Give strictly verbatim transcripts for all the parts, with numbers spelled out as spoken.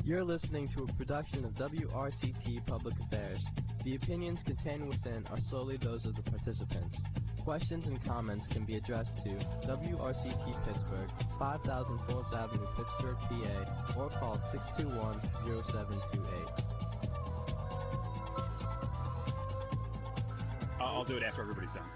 You're listening to a production of W R C T Public Affairs. The opinions contained within are solely those of the participants. Questions and comments can be addressed to W R C T Pittsburgh, five thousand fourth Avenue, Pittsburgh, P A, or call six two one, zero seven two eight. I'll do it after everybody's done.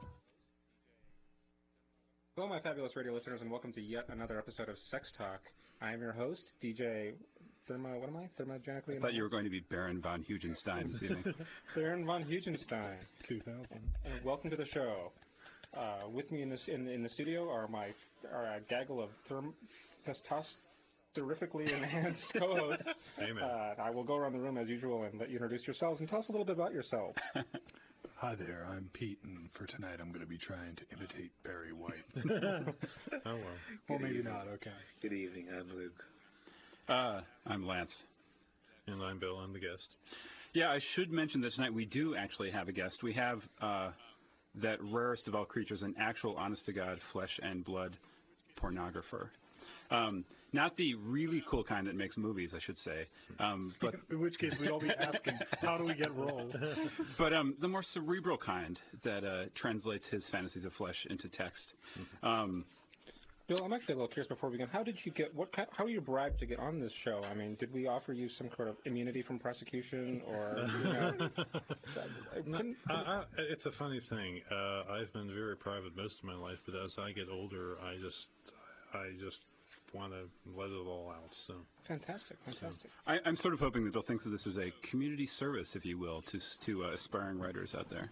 Hello, my fabulous radio listeners, and welcome to yet another episode of Sex Talk. I am your host, D J Therma, what am I? Thermogenically? I thought you were going to be Baron von Hugenstein this evening. Baron von Hugenstein. two thousand. And welcome to the show. Uh, with me in, this, in, in the studio are my are a gaggle of therm, testosterically enhanced co-hosts. Amen. Uh, I will go around the room as usual and let you introduce yourselves and tell us a little bit about yourselves. Hi there, I'm Pete, and for tonight I'm going to be trying to imitate Barry White. Oh, well. Well, Good maybe evening. not, okay. Good evening, I'm Luke. Uh, I'm Lance. And I'm Bill, I'm the guest. Yeah, I should mention that tonight we do actually have a guest. We have uh, that rarest of all creatures, an actual honest-to-God flesh and blood pornographer. Um, not the really cool kind that makes movies, I should say. Um, but in which case we'd all be asking, how do we get roles? But um, the more cerebral kind that uh, translates his fantasies of flesh into text. Um, Bill, I'm actually a little curious before we begin. How did you get, what? Kind, how were you bribed to get on this show? I mean, did we offer you some sort of immunity from prosecution or, you know? No, I, I, it's a funny thing. Uh, I've been very private most of my life, but as I get older, I just, I just want to let it all out. So fantastic, fantastic. I, I'm sort of hoping that Bill thinks of this as a community service, if you will, to to uh, aspiring writers out there.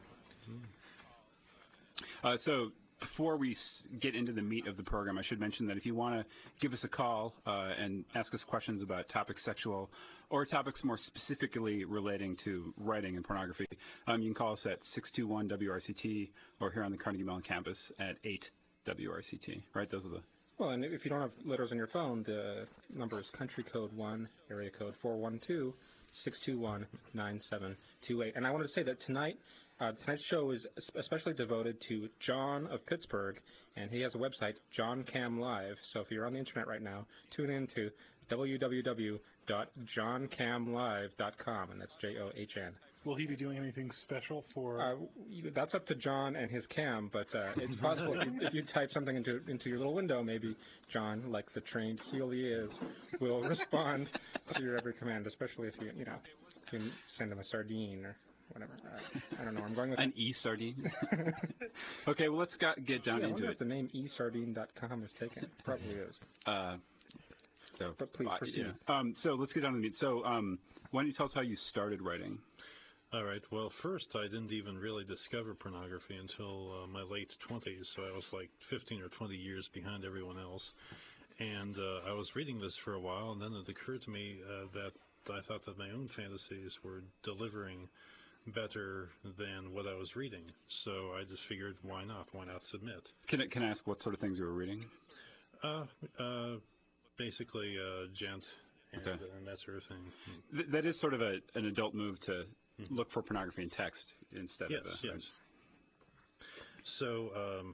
Mm. Uh, so before we s get into the meat of the program, I should mention that if you want to give us a call uh, and ask us questions about topics sexual or topics more specifically relating to writing and pornography, um, you can call us at six two one W R C T or here on the Carnegie Mellon campus at eight W R C T. Right? Those are the. Well, and if you don't have letters on your phone, the number is country code one, area code four one two, six two one, nine seven two eight. And I wanted to say that tonight, uh, tonight's show is especially devoted to John of Pittsburgh, and he has a website, John Cam Live. So if you're on the internet right now, tune in to w w w dot john cam live dot com, and that's J O H N. Will he be doing anything special for... Uh, that's up to John and his cam, but uh, it's possible if, you, if you type something into into your little window, maybe John, like the trained SEAL he is, will respond to your every command, especially if you, you know, you can send him a sardine or whatever. Uh, I don't know. I'm going with an e-sardine. Okay, well let's got, get down yeah, I into wonder it. If the name e sardine dot com is taken. It probably is. Uh, so, but please uh, proceed. Yeah. Um, so let's get down to the meat. So um, why don't you tell us how you started writing? all right. Well, first I didn't even really discover pornography until uh, my late twenties, so I was like fifteen or twenty years behind everyone else. And uh, I was reading this for a while, and then it occurred to me uh, that I thought that my own fantasies were delivering better than what I was reading. So I just figured, why not? Why not submit? Can I, can I ask what sort of things you were reading? Uh, uh, basically, uh, gent and, okay. uh, and that sort of thing. Th that is sort of a, an adult move to mm-hmm. look for pornography in text instead yes, of... Yes, yes. So, um,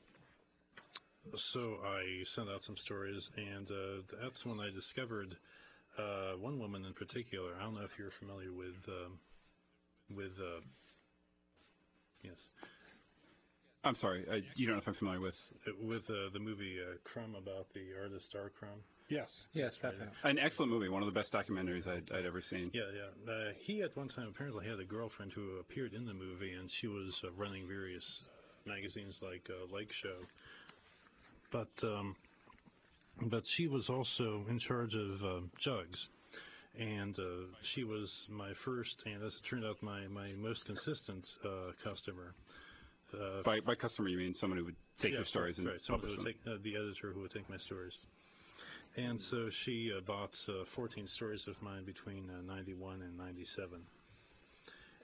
so I sent out some stories, and uh, that's when I discovered uh, one woman in particular. I don't know if you're familiar with... Um, with, uh, yes. I'm sorry, I, you don't know if I'm familiar with... With uh, the movie uh, Crumb, about the artist R. Crumb. Yes. Yes, definitely. An excellent movie, one of the best documentaries I'd, I'd ever seen. Yeah, yeah. Uh, he at one time apparently had a girlfriend who appeared in the movie, and she was uh, running various magazines like uh, Lake Show. But, um, but she was also in charge of uh, Jugs. And uh, she was my first, and as it turned out, my, my most consistent uh, customer. Uh, by, by customer, you mean someone who would take yes, your stories and right, publish who them? Would take, uh, the editor who would take my stories. And so she uh, bought uh, fourteen stories of mine between uh, ninety-one and ninety-seven.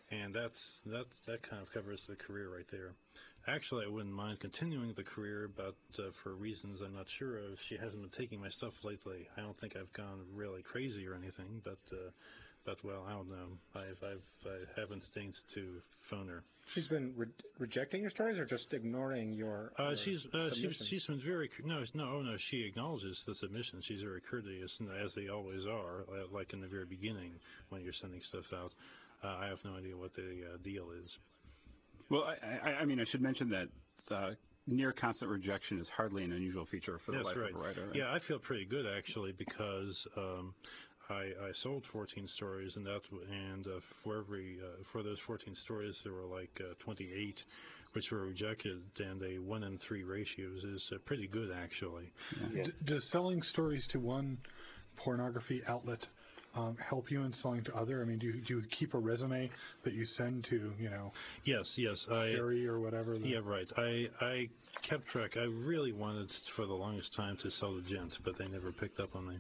and that's that that kind of covers the career right there. Actually, I wouldn't mind continuing the career, but uh, for reasons I'm not sure of, she hasn't been taking my stuff lately. I don't think I've gone really crazy or anything, but uh, but well, I don't know. I've I've I haven't deigned to phone her. She's been re rejecting your stories, or just ignoring your? Uh, your she's uh, she's submissions? she's been very no no oh no she acknowledges the submission. She's very courteous, and as they always are, like in the very beginning when you're sending stuff out. Uh, I have no idea what the uh, deal is. Well, I, I, I mean, I should mention that uh, near constant rejection is hardly an unusual feature for the That's life right. of a writer. Right? Yeah, I feel pretty good actually because um, I, I sold fourteen stories, and that and uh, for every uh, for those fourteen stories there were like uh, twenty-eight which were rejected, and a one in three ratios is uh, pretty good actually. Yeah. D does selling stories to one pornography outlet Um, help you in selling to other? I mean, do you, do you keep a resume that you send to, you know, Yes, yes. I, Sherry or whatever? The, yeah, right. I I kept track. I really wanted for the longest time to sell to Gent, but they never picked up on me.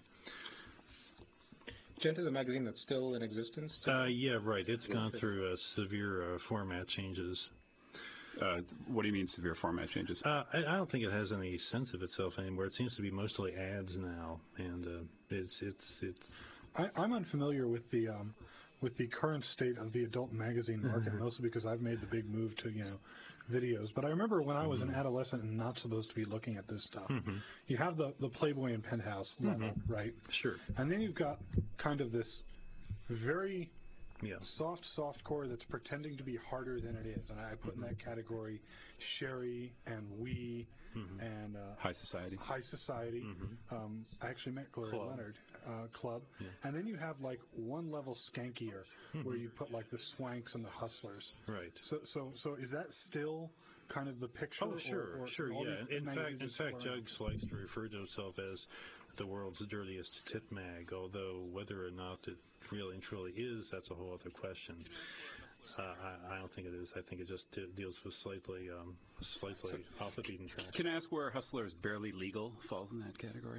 Gent is a magazine that's still in existence? Uh, yeah, right. It's gone through uh, severe uh, format changes. Uh, what do you mean severe format changes? Uh, I, I don't think it has any sense of itself anymore. It seems to be mostly ads now, and uh, it's it's it's. I, I'm unfamiliar with the um, with the current state of the adult magazine market, Mm-hmm. mostly because I've made the big move to, you know, videos. But I remember when I was Mm-hmm. an adolescent and not supposed to be looking at this stuff. Mhm. You have the the Playboy and Penthouse level, Mm-hmm. right? Sure. And then you've got kind of this very Yeah. soft, soft core that's pretending to be harder than it is. And I put in that category Sherry and We Mhm. and uh, High society. High Society. Mhm. Um, I actually met Gloria Club. Leonard, uh, Club. Yeah. And then you have like one level skankier Mhm. where you put like the Swanks and the Hustlers. Right. So, so, so is that still kind of the picture? Oh, sure, or, or sure, all yeah. these In fact, magazines in are still fact, around? Jugs likes to refer to himself as the world's dirtiest tit mag, although whether or not it really and truly is, that's a whole other question. Uh, I, I don't think it is. I think it just de deals with slightly, um, slightly off the beaten track. Can I ask where Hustler's Barely Legal falls in that category?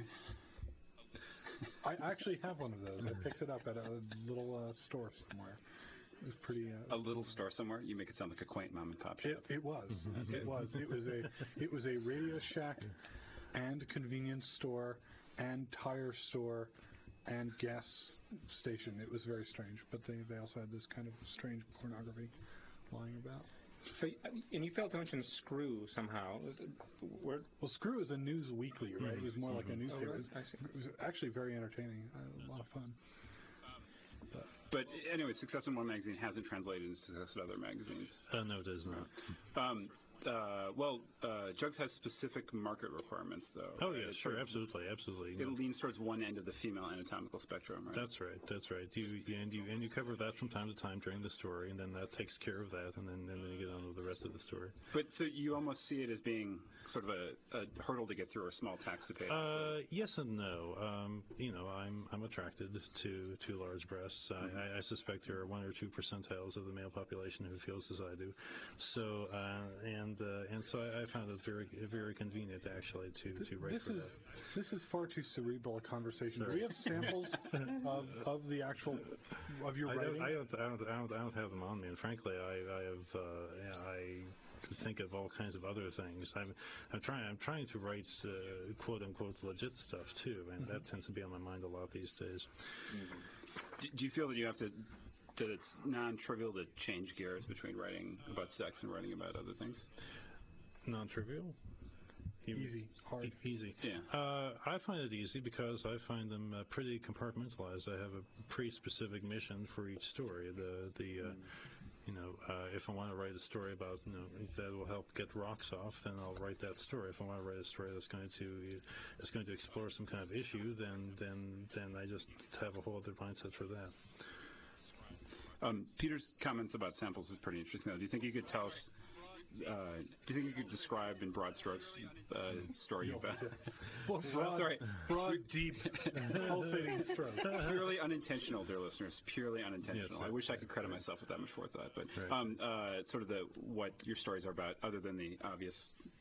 I actually have one of those. I picked it up at a little uh, store somewhere. It was pretty. Uh, A little store somewhere? You make it sound like a quaint mom and pop shop. It, it was. It was. It was a. It was a Radio Shack, and convenience store, and tire store, and gas station. It was very strange. But they they also had this kind of strange pornography lying about. So, and you failed to mention Screw somehow. Where? Well, Screw is a news weekly, right? It was more like a Oh, newspaper. right. It, I see. was, it was actually very entertaining. I had a lot of fun. But anyway, Success in One magazine hasn't translated into Success in other magazines. Uh, no, it does not. Um, uh, well, uh, Jugs has specific market requirements, though. Oh, right? yeah, It's sure, sort of- absolutely, absolutely. It leans towards one end of the female anatomical spectrum, right? That's right. That's right. You, you and you and you cover that from time to time during the story, and then that takes care of that, and then and then you get on with the rest of the story. But so you almost see it as being sort of a, a hurdle to get through, or a small tax to pay. Uh, yes and no. Um, you know, I'm I'm attracted to to large breasts. Mm-hmm. I, I suspect there are one or two percentiles of the male population who feels as I do. So uh, and uh, and so I, I found it very very convenient actually to to write This for is that. this is far too cerebral a conversation. Do Sorry. we have samples of of the actual of your I writing? don't, I don't, I don't, I don't, I don't have them on me, and frankly, I, I have, uh, yeah, I think of all kinds of other things. I'm, I'm trying, I'm trying to write uh, quote unquote legit stuff too, and Mm-hmm. that tends to be on my mind a lot these days. do, do you feel that you have to, that it's non-trivial to change gears between writing about sex and writing about other things? Non-trivial. You- Easy, hard. E- Easy. Yeah. Uh, I find it easy because I find them uh, pretty compartmentalized. I have a pretty specific mission for each story. The the uh, you know uh, if I want to write a story about you know that will help get rocks off, then I'll write that story. If I want to write a story that's going to that's going to explore some kind of issue, then then then I just have a whole other mindset for that. Um, Peter's comments about samples is pretty interesting, though. Do you think you could tell us, uh, do you think you could describe in broad strokes uh, story about? Well, broad, Sorry. broad, deep, pulsating stroke. Purely unintentional, dear listeners. Purely unintentional. Yes, I right. wish I could credit myself with that much forethought. But Right. um, uh, sort of the what your stories are about, other than the obvious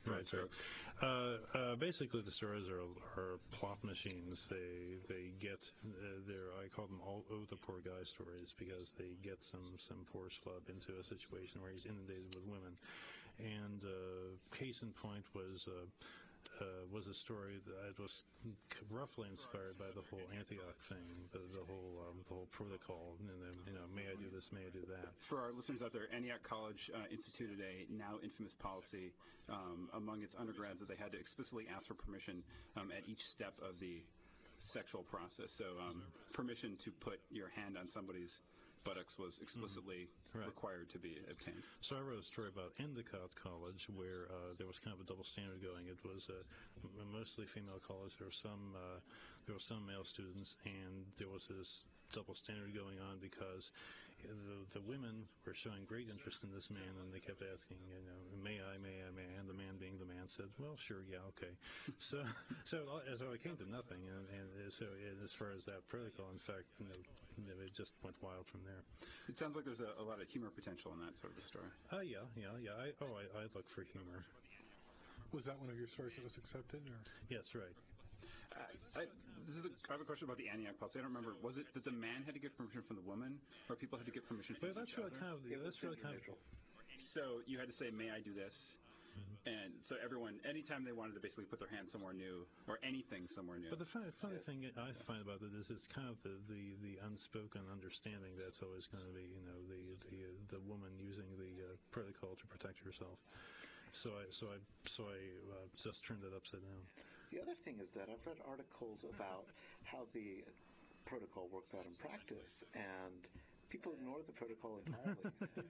broad Right, strokes. Uh, uh, basically, the stories are, are plot machines. They they get uh, they're I call them all oh the poor guy stories because they get some some poor schlub into a situation where he's inundated with women. And uh, case in point was. Uh, Uh, was a story that was roughly inspired by the whole Antioch thing, the, the whole um, the whole protocol, and then, you know, may I do this, may I do that. For our listeners out there, Antioch College uh, instituted a now infamous policy um, among its undergrads that they had to explicitly ask for permission um, at each step of the sexual process. So um, permission to put your hand on somebody's buttocks was explicitly mm-hmm. right. required to be obtained. So I wrote a story about Endicott College where uh, there was kind of a double standard going. It was a m- mostly female college. There were some uh, there were some male students, and there was this double standard going on because the, the women were showing great interest in this man, and they kept asking, you know, may I, may I, may I? And the man, being the man, said, well, sure, yeah, okay. so, so, so it came to nothing, and, and so as far as that protocol, in fact, you know, it just went wild from there. It sounds like there's a, a lot of humor potential in that sort of a story. Oh, uh, yeah, yeah, yeah. I, oh, I, I look for humor. Was that one of your stories that was accepted? Or? Yes, right. Uh, I, this is a, I have a question about the Antioch policy. I don't remember. Was it that the man had to get permission from the woman, or people had to get permission from but each that's really other? kind of the, that's really kind of. So you had to say, "May I do this?" Mm-hmm. And so everyone, anytime they wanted to basically put their hand somewhere new or anything somewhere new. But the funny, funny yeah. thing I yeah. find about it is it's kind of the, the, the unspoken understanding that's always going to be, you know, the the the woman using the uh, protocol to protect herself. So I so I so I uh, just turned it upside down. The other thing is that I've read articles about how the protocol works out in practice, and people ignore the protocol entirely.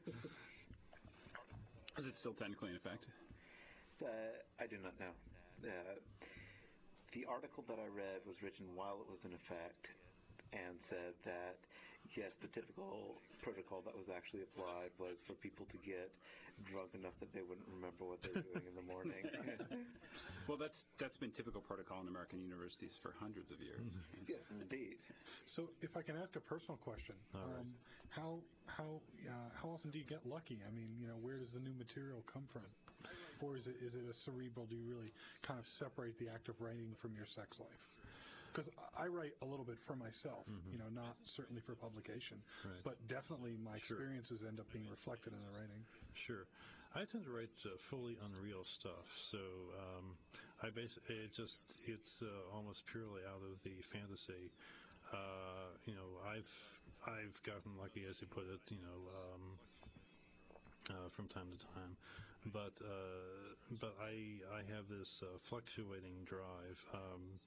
Is it still technically in effect? Uh, I do not know. Uh, the article that I read was written while it was in effect and said that, yes, the typical protocol that was actually applied was for people to get drunk enough that they wouldn't remember what they were doing in the morning. Well, that's that's been typical protocol in American universities for hundreds of years. Mm-hmm. Yes, indeed. So, if I can ask a personal question, All um, right. how how uh, how often do you get lucky? I mean, you know, where does the new material come from, or is it is it a cerebral? Do you really kind of separate the act of writing from your sex life? Because I write a little bit for myself, mm-hmm. you know, not certainly for publication, right. but definitely my sure. experiences end up being reflected in the writing. Sure. I tend to write uh, fully unreal stuff, so um, I basically it just it's uh, almost purely out of the fantasy. Uh, you know, I've I've gotten lucky, as you put it, you know, um, uh, from time to time, but uh, but I I have this uh, fluctuating drive. Um,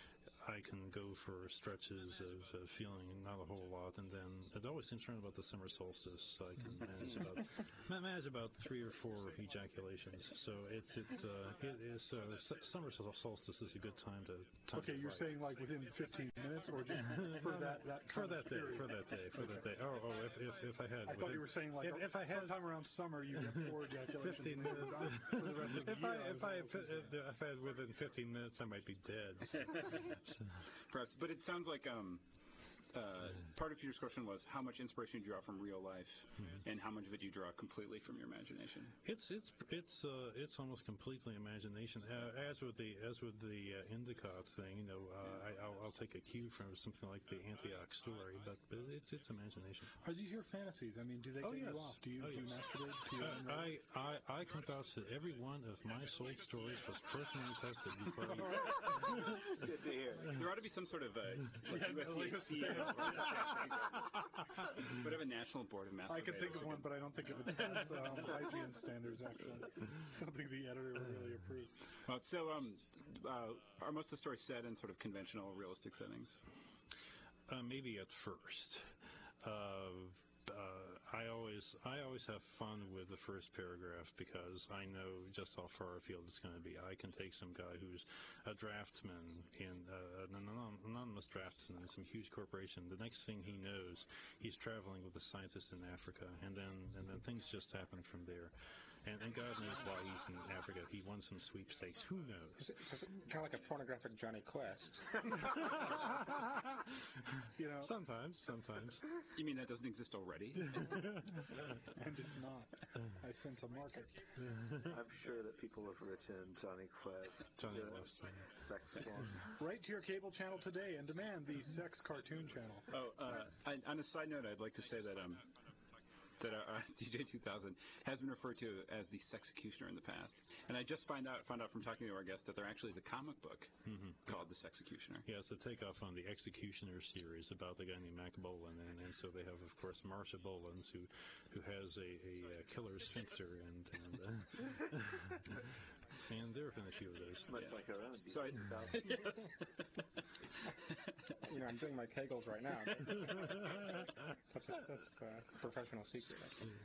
I can go for stretches of uh, feeling not a whole lot, and then it always seems around about the summer solstice. I can manage about manage about three or four ejaculations. So it's it's uh, it is uh, summer solstice is a good time to. Time okay, to you're write. saying like within fifteen minutes, or just for that that for kind that of day, period? for that day, for that day. Oh, oh, if if, if I had. I thought you were saying like if, if I had sometime around summer you get four ejaculations. fifteen minutes. For the rest of the if year, I I if I, was if, if I had within fifteen minutes, I might be dead. So. Perhaps, but it sounds like um, uh, part of Peter's question was how much inspiration you draw from real life, mm-hmm. and how much of it you draw completely from your imagination. It's it's it's uh, it's almost completely imagination. Uh, as with the as with the uh, Endicott thing, you know, uh, I, I'll, I'll take a cue from something like the Antioch story, but, but it's it's imagination. Are these your fantasies? I mean, do they oh, get yes. you off? Do you oh, do you yes. masturbate? Do you uh, I, I I can vouch that every one of my sold stories was personally tested before. Good to hear. There ought to be some sort of uh, like Yeah, U S D A like but have a national board of masturbation. I can think of one, but I don't think it would pass um, I C N standards, actually. I don't think the editor would really approve. Well, so um, uh, are most of the stories set in sort of conventional, realistic settings? Uh, maybe at first. Uh, Uh, I always I always have fun with the first paragraph because I know just how far afield it's going to be. I can take some guy who's a draftsman in uh, an anonymous draftsman in some huge corporation. The next thing he knows, he's traveling with a scientist in Africa, and then and then things just happen from there. And, and God knows why he's in Africa. He won some sweepstakes. Who knows? It's, it's kind of like a pornographic Johnny Quest. You know, Sometimes, sometimes. You mean that doesn't exist already? and if not, I sense a market. I'm sure that people have written Johnny Quest, Johnny uh, Quest. sex porn. Write to your cable channel today and demand the sex cartoon channel. Oh, uh, I, on a side note, I'd like to say that um, that uh, uh, D J two thousand has been referred to as the Sexecutioner in the past, and I just find out found out from talking to our guest that there actually is a comic book Mm-hmm. called the Sexecutioner. Yeah, it's a takeoff on the Executioner series about the guy named Mac Bolan, and, and so they have, of course, Marsha Bolans, who who has a, a, uh killer sphincter, and and, uh, and there have been a few of those. Much Yeah. like our own. So I, yes. You know, I'm doing my Kegels right now. That's a, that's a professional secret.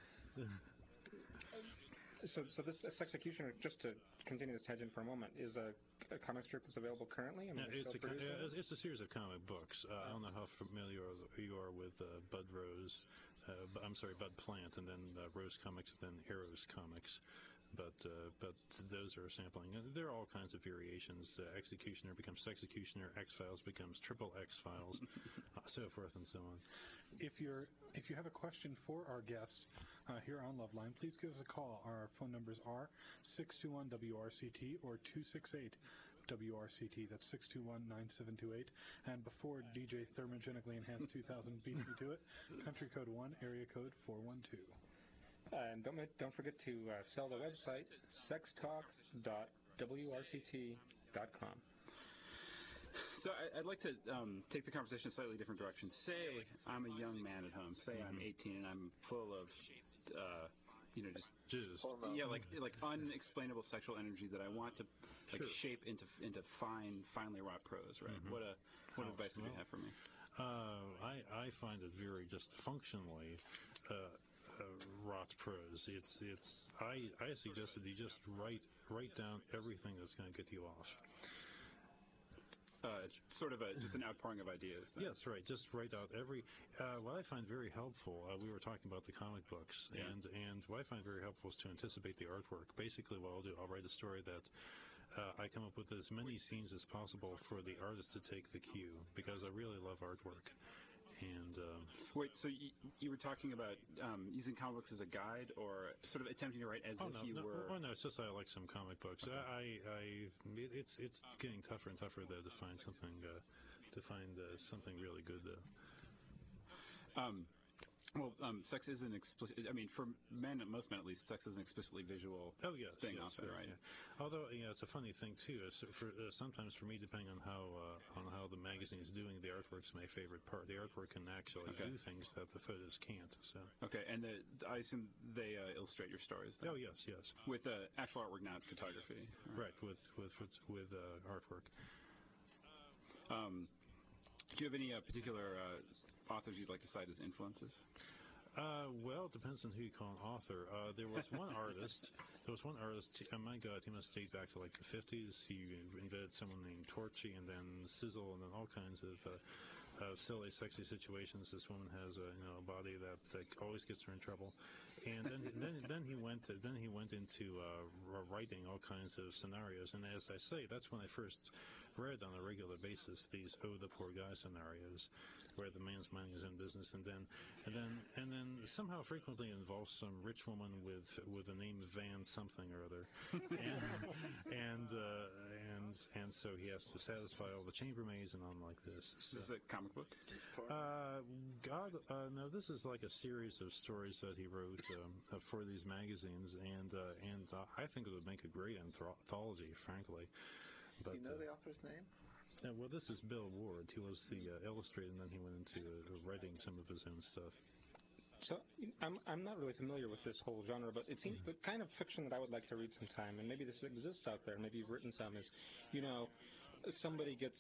So, so this, this Executioner, just to continue this tangent for a moment, is a, a comic strip that's available currently? I mean, Yeah, they're it's, still a, co- producing uh, it's a series of comic books. Uh, I don't know how familiar you are with uh, Bud Rose. Uh, bu- I'm sorry, Bud Plant, and then uh, Rose Comics, then Arrows Comics. But uh, but those are sampling. And there are all kinds of variations. Uh, Executioner becomes Sexecutioner. X Files becomes Triple X Files, uh, so forth and so on. If you're if you have a question for our guest uh, here on Loveline, please give us a call. Our phone numbers are six two one W R C T or two six eight W R C T. That's six two one, nine seven two eight. And before D J Thermogenically Enhanced two thousand beats me to it, country code one, area code four one two. Uh, and don't ma- don't forget to uh, sell the website sex talk dot W R C T dot com. So I, I'd like to um, take the conversation a slightly different direction. Say I'm a young man at home. Say I'm eighteen and I'm full of, uh, you know, just Jizz. yeah, like like unexplainable sexual energy that I want to like Sure. shape into into fine, finely wrought prose. Right? Mhm. What a what Oh, advice would you well. have for me? Uh, I, I find it very just functionally uh, uh, wrought prose. It's it's I, I suggest that you just write write down everything that's going to get you off. Uh, it's sort of a just an outpouring of ideas. Then. Yes, right. Just write out every. Uh, what I find very helpful. Uh, we were talking about the comic books, Yeah. and and what I find very helpful is to anticipate the artwork. Basically, what I'll do, I'll write a story that. Uh, I come up with as many scenes as possible for the artist to take the cue, because I really love artwork. And um, Wait, so you, you were talking about um, using comic books as a guide, or sort of attempting to write as oh if no, you no, were? oh no, it's just I like some comic books. I, I, I it, it's it's getting tougher and tougher though to find something uh, to find uh, something really good though. Um, well, um, sex is an explicit. I mean, for men, most men at least, sex is an explicitly visual Oh yes, thing, yes, often, right? yeah. Although you know, it's a funny thing too. It's for, uh, sometimes for me, depending on how uh, on how the magazine is doing, the artwork's my favorite part. The artwork can actually Okay. do things that the photos can't. So. Okay, and the, I assume they uh, illustrate your stories. Then. Oh yes, yes. With uh, actual artwork, not photography. Right, with with with, with uh, artwork. Um, do you have any uh, particular uh, authors you'd like to cite as influences? Uh, well, it depends on who you call an author. Uh, there was one artist. There was one artist. Oh my God, he must date back to like the fifties. He invented someone named Torchy, and then Sizzle, and then all kinds of uh, uh, silly, sexy situations. This woman has a you know a body that, that always gets her in trouble. And then then then he went to, then he went into uh, writing all kinds of scenarios. And as I say, that's when I first read on a regular basis these "Oh the poor guy" scenarios, where the man's minding his own business, and then and then and then somehow frequently involves some rich woman with with the name Van something or other, and and, uh, and and so he has to satisfy all the chambermaids and on like this. This is a comic book. Uh, God, uh, no, this is like a series of stories that he wrote um, uh, for these magazines, and uh, and uh, I think it would make a great anthology, frankly. But, Do you know uh, the author's name? yeah, well, this is Bill Ward. He was the uh, illustrator, and then he went into uh, writing some of his own stuff. So I'm I'm not really familiar with this whole genre, but it seems the kind of fiction that I would like to read sometime, and maybe this exists out there, maybe you've written some, is, you know, somebody gets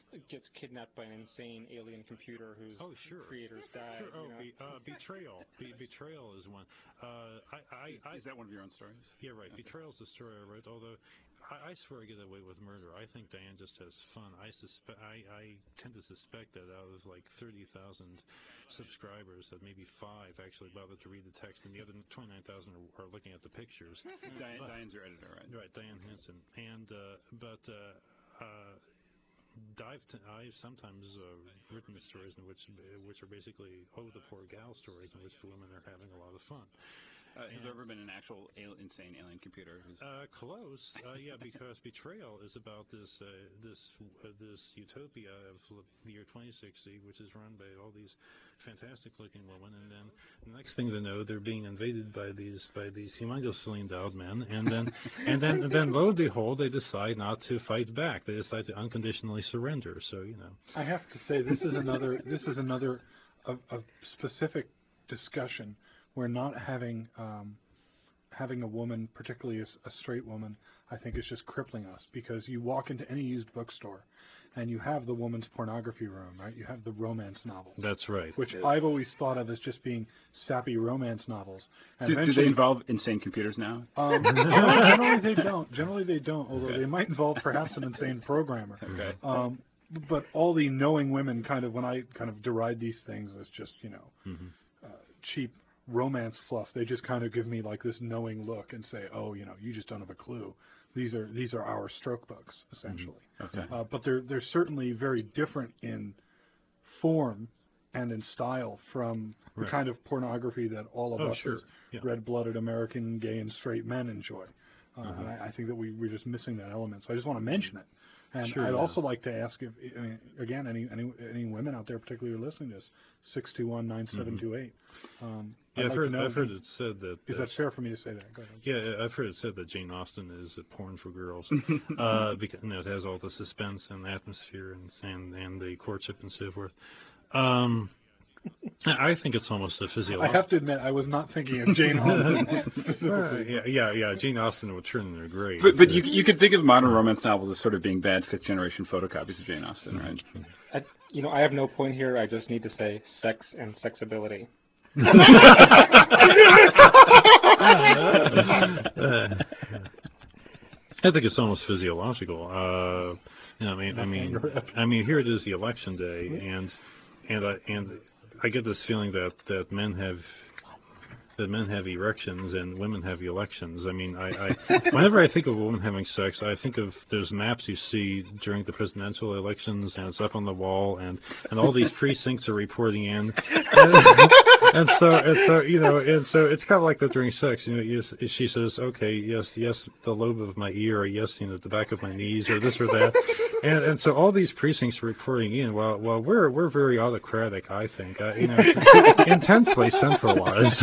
gets kidnapped by an insane alien computer whose Oh, sure. creators die. Sure. Oh, you know? be, uh, betrayal. Be, betrayal is one. Uh, I, I, I, Is that one of your own stories? Yeah, right. Betrayal's the story I wrote. Although I, I swear I get away with murder. I think Diane just has fun. I suspect. I, I tend to suspect that out of like thirty thousand subscribers, that maybe five actually bother to read the text, and the other twenty-nine thousand are, are looking at the pictures. Diane, But- Diane's your editor, right? Right, Diane Hansen. And uh, but. Uh, uh, I've, t- I've sometimes uh, written stories in which which are basically oh the poor gal stories in which the women are having a lot of fun. Uh, has there ever been an actual al- insane alien computer who's... Uh, close, uh, yeah, because Betrayal is about this uh, this uh, this utopia of the year twenty sixty, which is run by all these fantastic-looking women, and then the next thing they know, they're being invaded by these by these humongously endowed men, and then and then and then lo and behold, they decide not to fight back. They decide to unconditionally surrender. So you know. I have to say this is another this is another a, a specific discussion where not having um, having a woman, particularly a, s- a straight woman, I think is just crippling us, because you walk into any used bookstore and you have the woman's pornography room, right? You have the romance novels. That's right. Which I've always thought of as just being sappy romance novels. And Do, do they eventually- involve insane computers now? Um, no, generally they don't. Generally they don't, although Okay. they might involve perhaps an insane programmer. Okay. Um, but all the knowing women kind of, when I kind of deride these things as just, you know, Mhm. uh, cheap romance fluff, they just kind of give me like this knowing look and say, oh, you know, you just don't have a clue. These are these are our stroke books, essentially. Okay. Uh, but they're they're certainly very different in form and in style from the Right. kind of pornography that all of Oh, us sure. as Yeah. red-blooded American gay and straight men enjoy. Uh, Mhm. And I, I think that we, we're just missing that element. So I just want to mention it. And Sure, I'd yeah. also like to ask if, I mean, again, any, any any women out there particularly who are listening to this, six two one, nine seven two eight. Um, Yeah, I'd I've like heard to know, I've heard it said that. is uh, that fair for me to say that? Go ahead. Yeah, I've heard it said that Jane Austen is a porn for girls, uh, because you know, it has all the suspense and atmosphere and and, and the courtship and so forth. Um, I think it's almost a I physiological. have to admit, I was not thinking of Jane Austen specifically. yeah, yeah, yeah. Jane Austen would turn in her grave. But, but you, you could think of modern romance novels as sort of being bad fifth-generation photocopies of Jane Austen, right? I, you know, I have no point here. I just need to say sex and sexability. Uh, I think it's almost physiological. Uh, you know, I mean, I mean, I mean, here it is, the election day, and and I and I get this feeling that that men have that men have erections and women have elections. I mean, I, I whenever I think of a woman having sex, I think of those maps you see during the presidential elections, and it's up on the wall, and and all these precincts are reporting in, and, and so and so you know, and so it's kind of like that during sex. You know, you, she says, okay, yes, yes, the lobe of my ear, or yes, you know, the back of my knees, or this or that, and and so all these precincts are reporting in. While while we're we're very autocratic, I think, uh, you know, intensely centralized.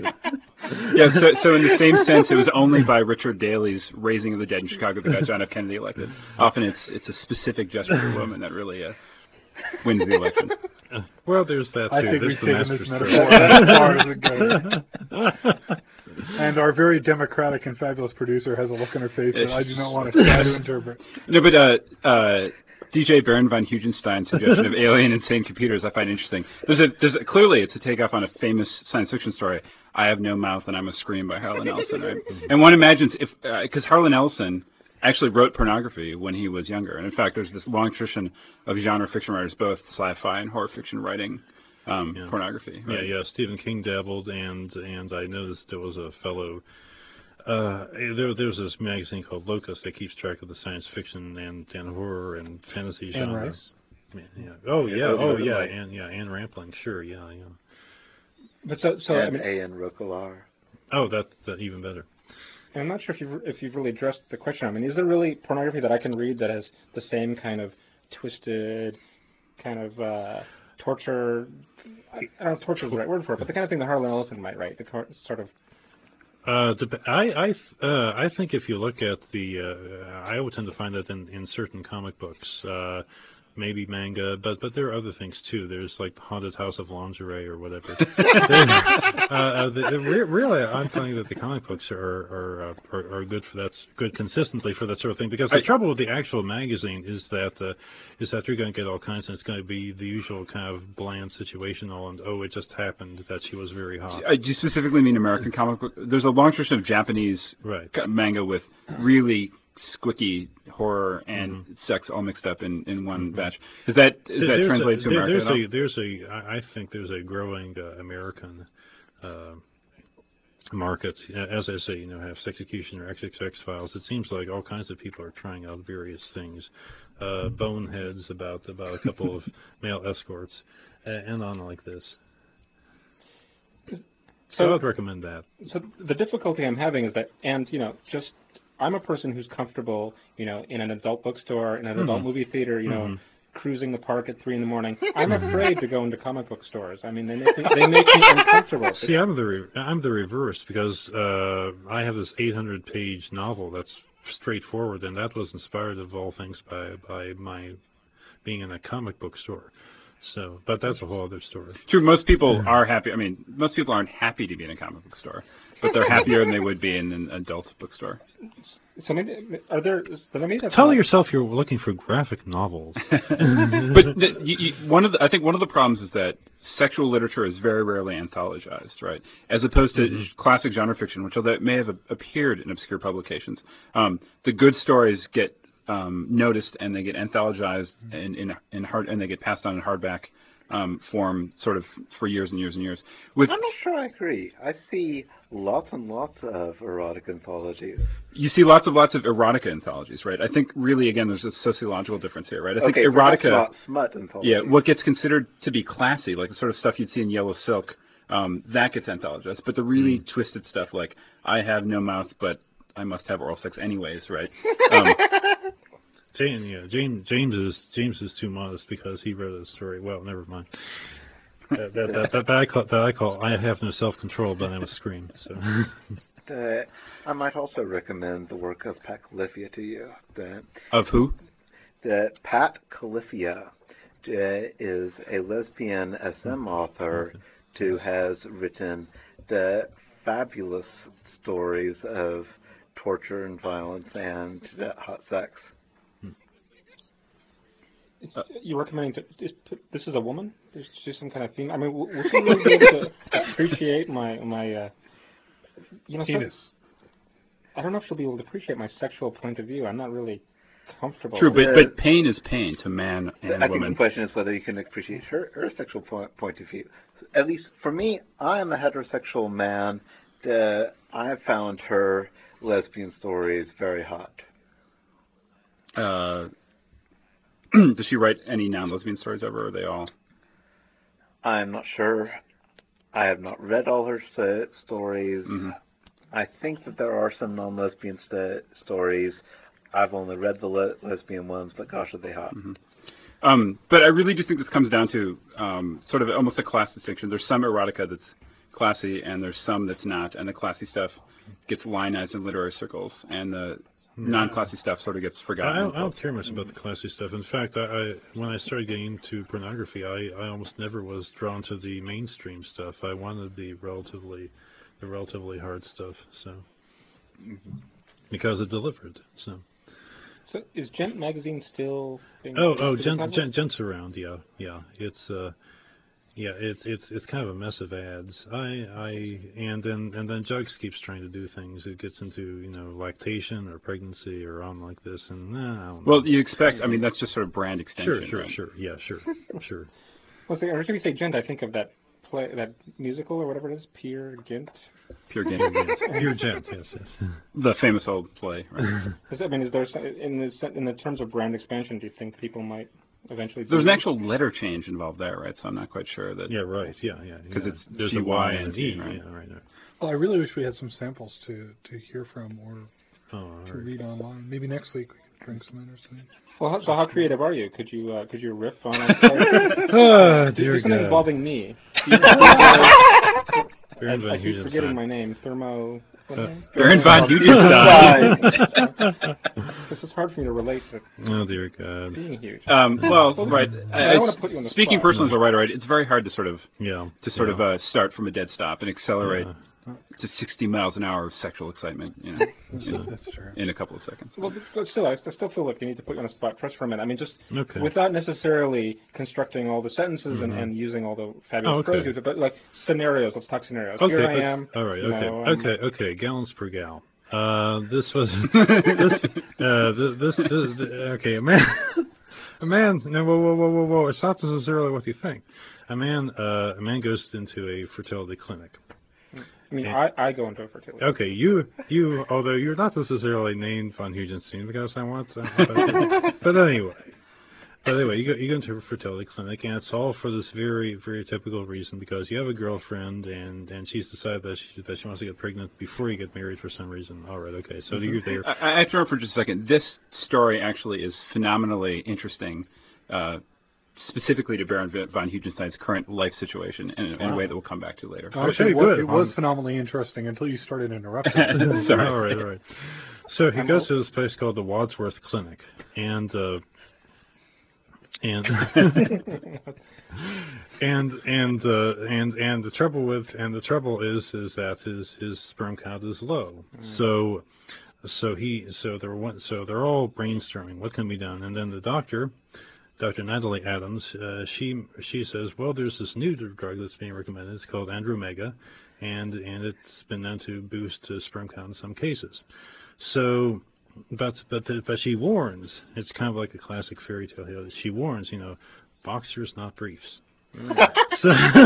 Yeah, so, so in the same sense, it was only by Richard Daley's Raising of the Dead in Chicago that got John F. Kennedy elected. Often it's it's a specific gesture to a woman that really uh, wins the election. Uh, well, there's that too. I think There's we've the taken this master metaphor stroke. as far as it goes. And our very democratic and fabulous producer has a look on her face that I do not want to try to interpret. No, but uh, uh, D J Baron von Hugenstein's suggestion of alien insane computers I find interesting. There's a there's a, clearly it's a takeoff on a famous science fiction story, I Have No Mouth and I Must Scream by Harlan Ellison, right? And one imagines if because uh, Harlan Ellison actually wrote pornography when he was younger, and in fact there's this long tradition of genre fiction writers, both sci-fi and horror fiction, writing um, Yeah. pornography. Right? Yeah, yeah. Stephen King dabbled, and and I noticed there was a fellow. Uh, there, there's this magazine called Locus that keeps track of the science fiction and, and horror and fantasy Anne genre. Rice? Yeah, yeah. Oh yeah. oh, Oh yeah, yeah. like- Anne, yeah. Anne Rampling. Sure. Yeah. Yeah. But so, so I and mean, A N Roquelaure. Oh, that that even better. I'm not sure if you've if you've really addressed the question. I mean, is there really pornography that I can read that has the same kind of twisted, kind of uh, torture? I, I don't know if torture is the right word for it, but the kind of thing that Harlan Ellison might write, the cor- sort of. Uh, dep- I I uh, I think if you look at the, uh, I would tend to find that in, in certain comic books. Uh, maybe manga, but but there are other things too. There's like the Haunted House of Lingerie or whatever. uh, uh, the, the, re really, I'm finding that the comic books are are, uh, are are good for that, good consistently for that sort of thing. Because the I, trouble with the actual magazine is that uh, is that you're going to get all kinds, and it's going to be the usual kind of bland situational, and oh, it just happened that she was very hot. Do you specifically mean American comic book? There's a long tradition of Japanese right. manga with really squicky horror and mm-hmm. sex all mixed up in, in one mm-hmm. batch. Is that is that translated a, to America? There's at all? a there's a I think there's a growing uh, American uh, market. As I say, you know, have Sexecution or X X X Files. It seems like all kinds of people are trying out various things. Uh, boneheads about about a couple of male escorts, uh, and on like this. So, so I'd recommend that. So the difficulty I'm having is that, and you know, just I'm a person who's comfortable, you know, in an adult bookstore, in an mm-hmm. adult movie theater, you know, mm-hmm. cruising the park at three in the morning. I'm afraid to go into comic book stores. I mean, they make me, they make me uncomfortable. See, I'm the re I'm the reverse because uh, I have this eight hundred page novel that's straightforward, and that was inspired of all things by by my being in a comic book store. So, but that's a whole other story. True, most people are happy. I mean, most people aren't happy to be in a comic book store, but they're happier than they would be in an adult bookstore. So maybe, are there, so maybe that's Tell yourself you're looking for graphic novels. But the, you, you, one of the, I think one of the problems is that sexual literature is very rarely anthologized, right? As opposed to mm-hmm. classic genre fiction, which although it may have appeared in obscure publications, um, the good stories get Um, noticed and they get anthologized in, in, in hard, and they get passed on in hardback um, form sort of for years and years and years. With I'm not sure I agree. I see lots and lots of erotic anthologies. You see lots and lots of erotica anthologies, right? I think really, again, there's a sociological difference here, right? I okay, think erotica, not smut anthologies. Yeah, what gets considered to be classy, like the sort of stuff you'd see in Yellow Silk, um, that gets anthologized. But the really mm. twisted stuff like, I have no mouth, but I must have oral sex anyways, right? Um, Jane, yeah, Jane, James is James is too modest because he wrote a story. Well, never mind. that, that, that, that, that I call that I call I have no self-control, but I must scream. So. Uh, I might also recommend the work of Pat Califia to you. The, of who? The Pat Califia uh, is a lesbian S M author who has written the fabulous stories of torture and violence and uh, hot sex. Uh, you recommending to, is, this is a woman? Is she some kind of female? I mean, will she really be able to appreciate my my? Uh, you know, penis. So, I don't know if she'll be able to appreciate my sexual point of view. I'm not really comfortable. True, but uh, but pain is pain to man and I woman. think the question is whether you can appreciate her, her sexual point, point of view. At least for me, I am a heterosexual man. Uh, I have found her lesbian stories very hot. Uh. Does she write any non-lesbian stories ever, or are they all? I'm not sure. I have not read all her st stories. Mm-hmm. I think that there are some non-lesbian st stories. I've only read the le lesbian ones, but gosh, are they hot. Mm-hmm. um, but I really do think this comes down to um, sort of almost a class distinction. There's some erotica that's classy, and there's some that's not, and the classy stuff gets lionized in literary circles, and the non-classy stuff sort of gets forgotten. I don't, I don't care much about the classy stuff. In fact, I, I when I started getting into pornography, I, I almost never was drawn to the mainstream stuff. I wanted the relatively, the relatively hard stuff. So, mm-hmm. because it delivered. So. So is Gent magazine still? Being oh, oh, Gent, Gent, Gent's around. Yeah, yeah. It's uh, yeah. It's it's it's kind of a mess of ads. I I and then and then Jugs keeps trying to do things. It gets into you know lactation or pregnancy or on like this and nah, I don't know. Well, you expect. I mean, that's just sort of brand extension. Sure, sure, right? sure. Yeah, sure, sure. Well, so every time you say Gent, I think of that play, that musical or whatever it is, Peer Gynt. Peer Gynt. Peer Gynt. Yes, yes. The famous old play. Right? Is, I mean, is there in the in the terms of brand expansion? Do you think people might eventually? There's an actual letter change involved there, right? So I'm not quite sure that. Yeah, right. Yeah, yeah. Because yeah. it's there's G a Y and E. Right? Yeah, right, right. Well, I really wish we had some samples to to hear from or oh, to right. read online. Maybe next week we could drink some in or something. Well, how, so how creative are you? Could you uh, could you riff on? Oh, dear do something God. involving me. Do you, do you, uh, Baron I, von I keep forgetting Hugenstein. my name. Thermo. What Uh, name? Baron von Hugenstein. This is hard for me to relate to Oh dear God. being huge. Um, well, right. I uh, wanna put you on the speaking spot. personally as a writer, right, it's very hard to sort of Yeah. to sort yeah. of uh, start from a dead stop and accelerate Yeah. to sixty miles an hour of sexual excitement, you know, in, That's true. in a couple of seconds. Well, but still, I still feel like you need to put you on the spot just for a minute. I mean, just Okay. without necessarily constructing all the sentences and, and using all the fabulous Oh, okay. prose, use it, but like scenarios. Let's talk scenarios. Okay. Here I okay. am. All right. you Okay. know, um, okay. Okay. Gallons per gal. Uh, this was this. Uh, th- this. this okay. A man. A man. No. Whoa. Whoa. Whoa. Whoa. Whoa. It's not necessarily what you think. A man. Uh, a man goes into a fertility clinic. I mean, I, I go into a fertility. Okay, you, you, although you're not necessarily named von Hugenstein because I want, to, but, but anyway, but anyway, you go, you go into a fertility clinic and it's all for this very, very typical reason because you have a girlfriend and, and she's decided that she, that she wants to get pregnant before you get married for some reason. All right, okay, so you're there. I, I have to interrupt for just a second. This story actually is phenomenally interesting, uh, specifically to Baron von Hugenstein's current life situation in, in a way that we'll come back to later. Actually, Okay, it was, good. it was Um, phenomenally interesting until you started interrupting. Sorry. All right, all right. So he I'm goes al- to this place called the Wadsworth Clinic, and uh, and and and uh, and and the trouble with and the trouble is is that his his sperm count is low. So so he so they're one, so they're all brainstorming what can be done, and then the doctor. Doctor Natalie Adams, uh, she she says, well, there's this new drug that's being recommended. It's called Andromega, and and it's been known to boost uh, sperm count in some cases. So, but but the, but she warns. It's kind of like a classic fairy tale here. She warns, you know, boxers, not briefs. So,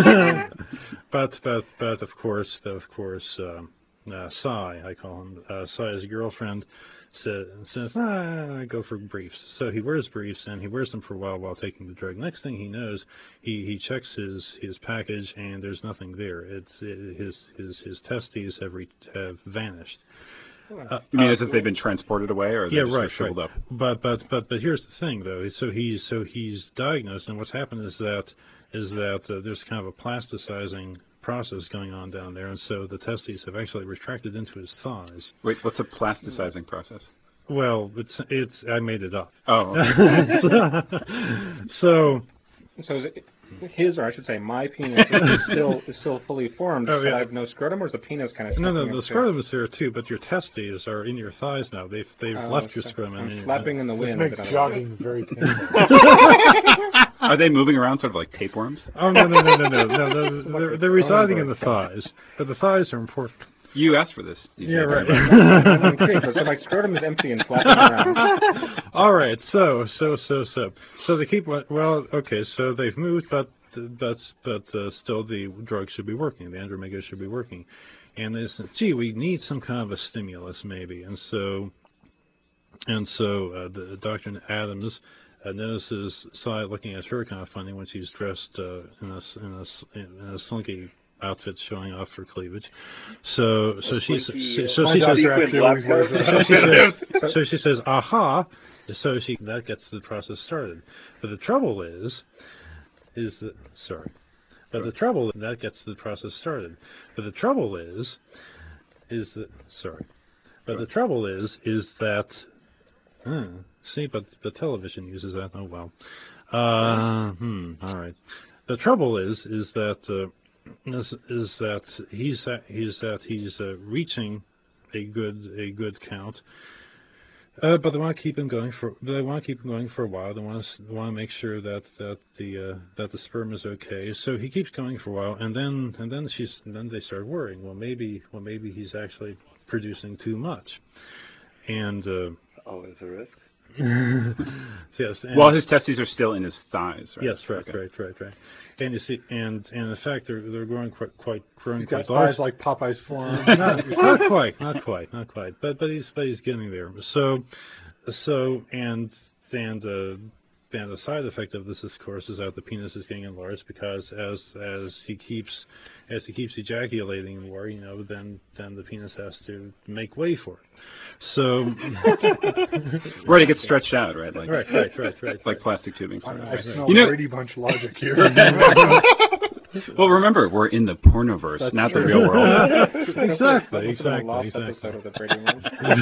but but but of course, of course, um, uh, Cy, I call him uh, Cy's girlfriend. Says, says ah, I go for briefs. So he wears briefs, and he wears them for a while while taking the drug. Next thing he knows, he, he checks his, his package, and there's nothing there. It's it, his his his testes have re, have vanished. Uh, You mean uh, as if they've been transported away, or they yeah, just right, shriveled right. up? But but but but here's the thing, though. So he's so he's diagnosed, and what's happened is that is that uh, there's kind of a plasticizing process going on down there, and so the testes have actually retracted into his thighs. Wait, what's a plasticizing process? Well, it's it's I made it up. Oh, okay. So So is it his, or I should say, my penis is still is still fully formed, Oh, but yeah. I have no scrotum, or is the penis kind of no, no, sticking the up too? scrotum is there too, but your testes are in your thighs now. They've they've Oh, left your so scrotum. I'm in your- flapping in the This wind. makes but I don't- jogging very painful. Are they moving around sort of like tapeworms? Oh no no no no no no! no they're, they're residing in the thighs, but the thighs are important. You asked for this. you Yeah, said. right. I'm intrigued. So my scrotum is empty and flapping around. All right, so so so so so they keep well. Okay, so they've moved, but but but uh, still the drug should be working. The Andromega should be working, and they said, gee, we need some kind of a stimulus maybe, and so and so uh, the Doctor Adams uh, notices Cy looking at her kind of funny when she's dressed uh, in a s- in a s- in a slinky outfit showing off her cleavage. So so she s- slinky, so uh, she My says. doctor actually always wears So that. she says, so she says, aha, so she, that gets the process started. But the trouble is, is that, sorry, but the trouble, that gets the process started. But the trouble is, is that, sorry, but the trouble is, is that, hmm, see, but the television uses that, oh well. Uh, hmm, all right. The trouble is, is that, uh, is, is that he's that he's that he's uh, reaching a good a good count, uh, but they want to keep him going for they want to keep him going for a while. They want to they want to make sure that that the uh, that the sperm is okay. So he keeps going for a while, and then and then she's and then they start worrying. Well, maybe well maybe he's actually producing too much, and uh, Oh, is there a risk? yes. And Well, his testes are still in his thighs, right? yes, right, Okay. right, right, right. And you see, and and in fact, they're they're growing quite quite growing He's got quite large. thighs like Popeye's forearm. not, not quite, not quite, not quite. But but he's but he's getting there. So so and and uh, and the side effect of this, of course, is that the penis is getting enlarged because as as he keeps as he keeps ejaculating more, you know, then then the penis has to make way for it. So Right, it gets stretched out, right? Like, right, right, right, right. like plastic tubing. I, sort of. I smell You know- Brady Bunch logic here. Well, remember, we're in the pornoverse, That's not true. the real world. exactly, This is a exactly, lost exactly. episode of the Brady Bunch.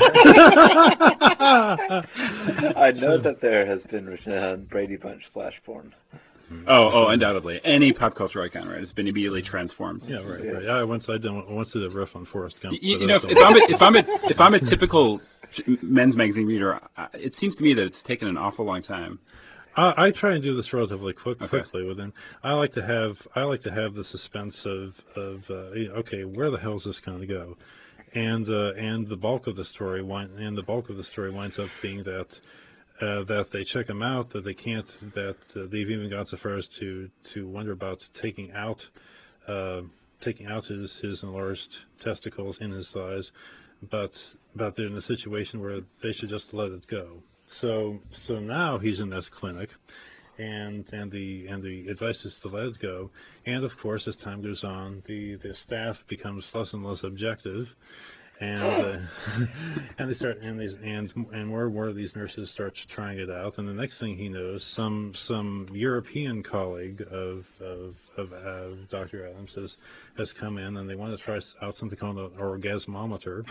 I know So- that there has been uh, Brady Bunch slash porn. Oh, oh, undoubtedly. Any pop culture icon, right, has been immediately transformed. Yeah, right, Yeah. right. I once I did once did a riff on Forrest Gump. You, but you know, if, that's if all- I'm a, if I'm a if I'm a typical men's magazine reader, I- it seems to me that it's taken an awful long time. I, I try and do this relatively quick, Okay. quickly. Within, I like to have I like to have the suspense of of uh, you know, okay, where the hell is this going to go, and uh, and the bulk of the story wind, and the bulk of the story winds up being that uh, that they check him out, that they can't, that uh, they've even gone so far as to to wonder about taking out uh, taking out his his enlarged testicles in his thighs, but but they're in a situation where they should just let it go. So so now he's in this clinic, and and the and the advice is to let it go. And of course, as time goes on, the the staff becomes less and less objective, and uh, and they start and these and and more and more of these nurses start trying it out. And the next thing he knows, some some European colleague of of of uh, Doctor Adams has has come in, and they want to try out something called an orgasmometer.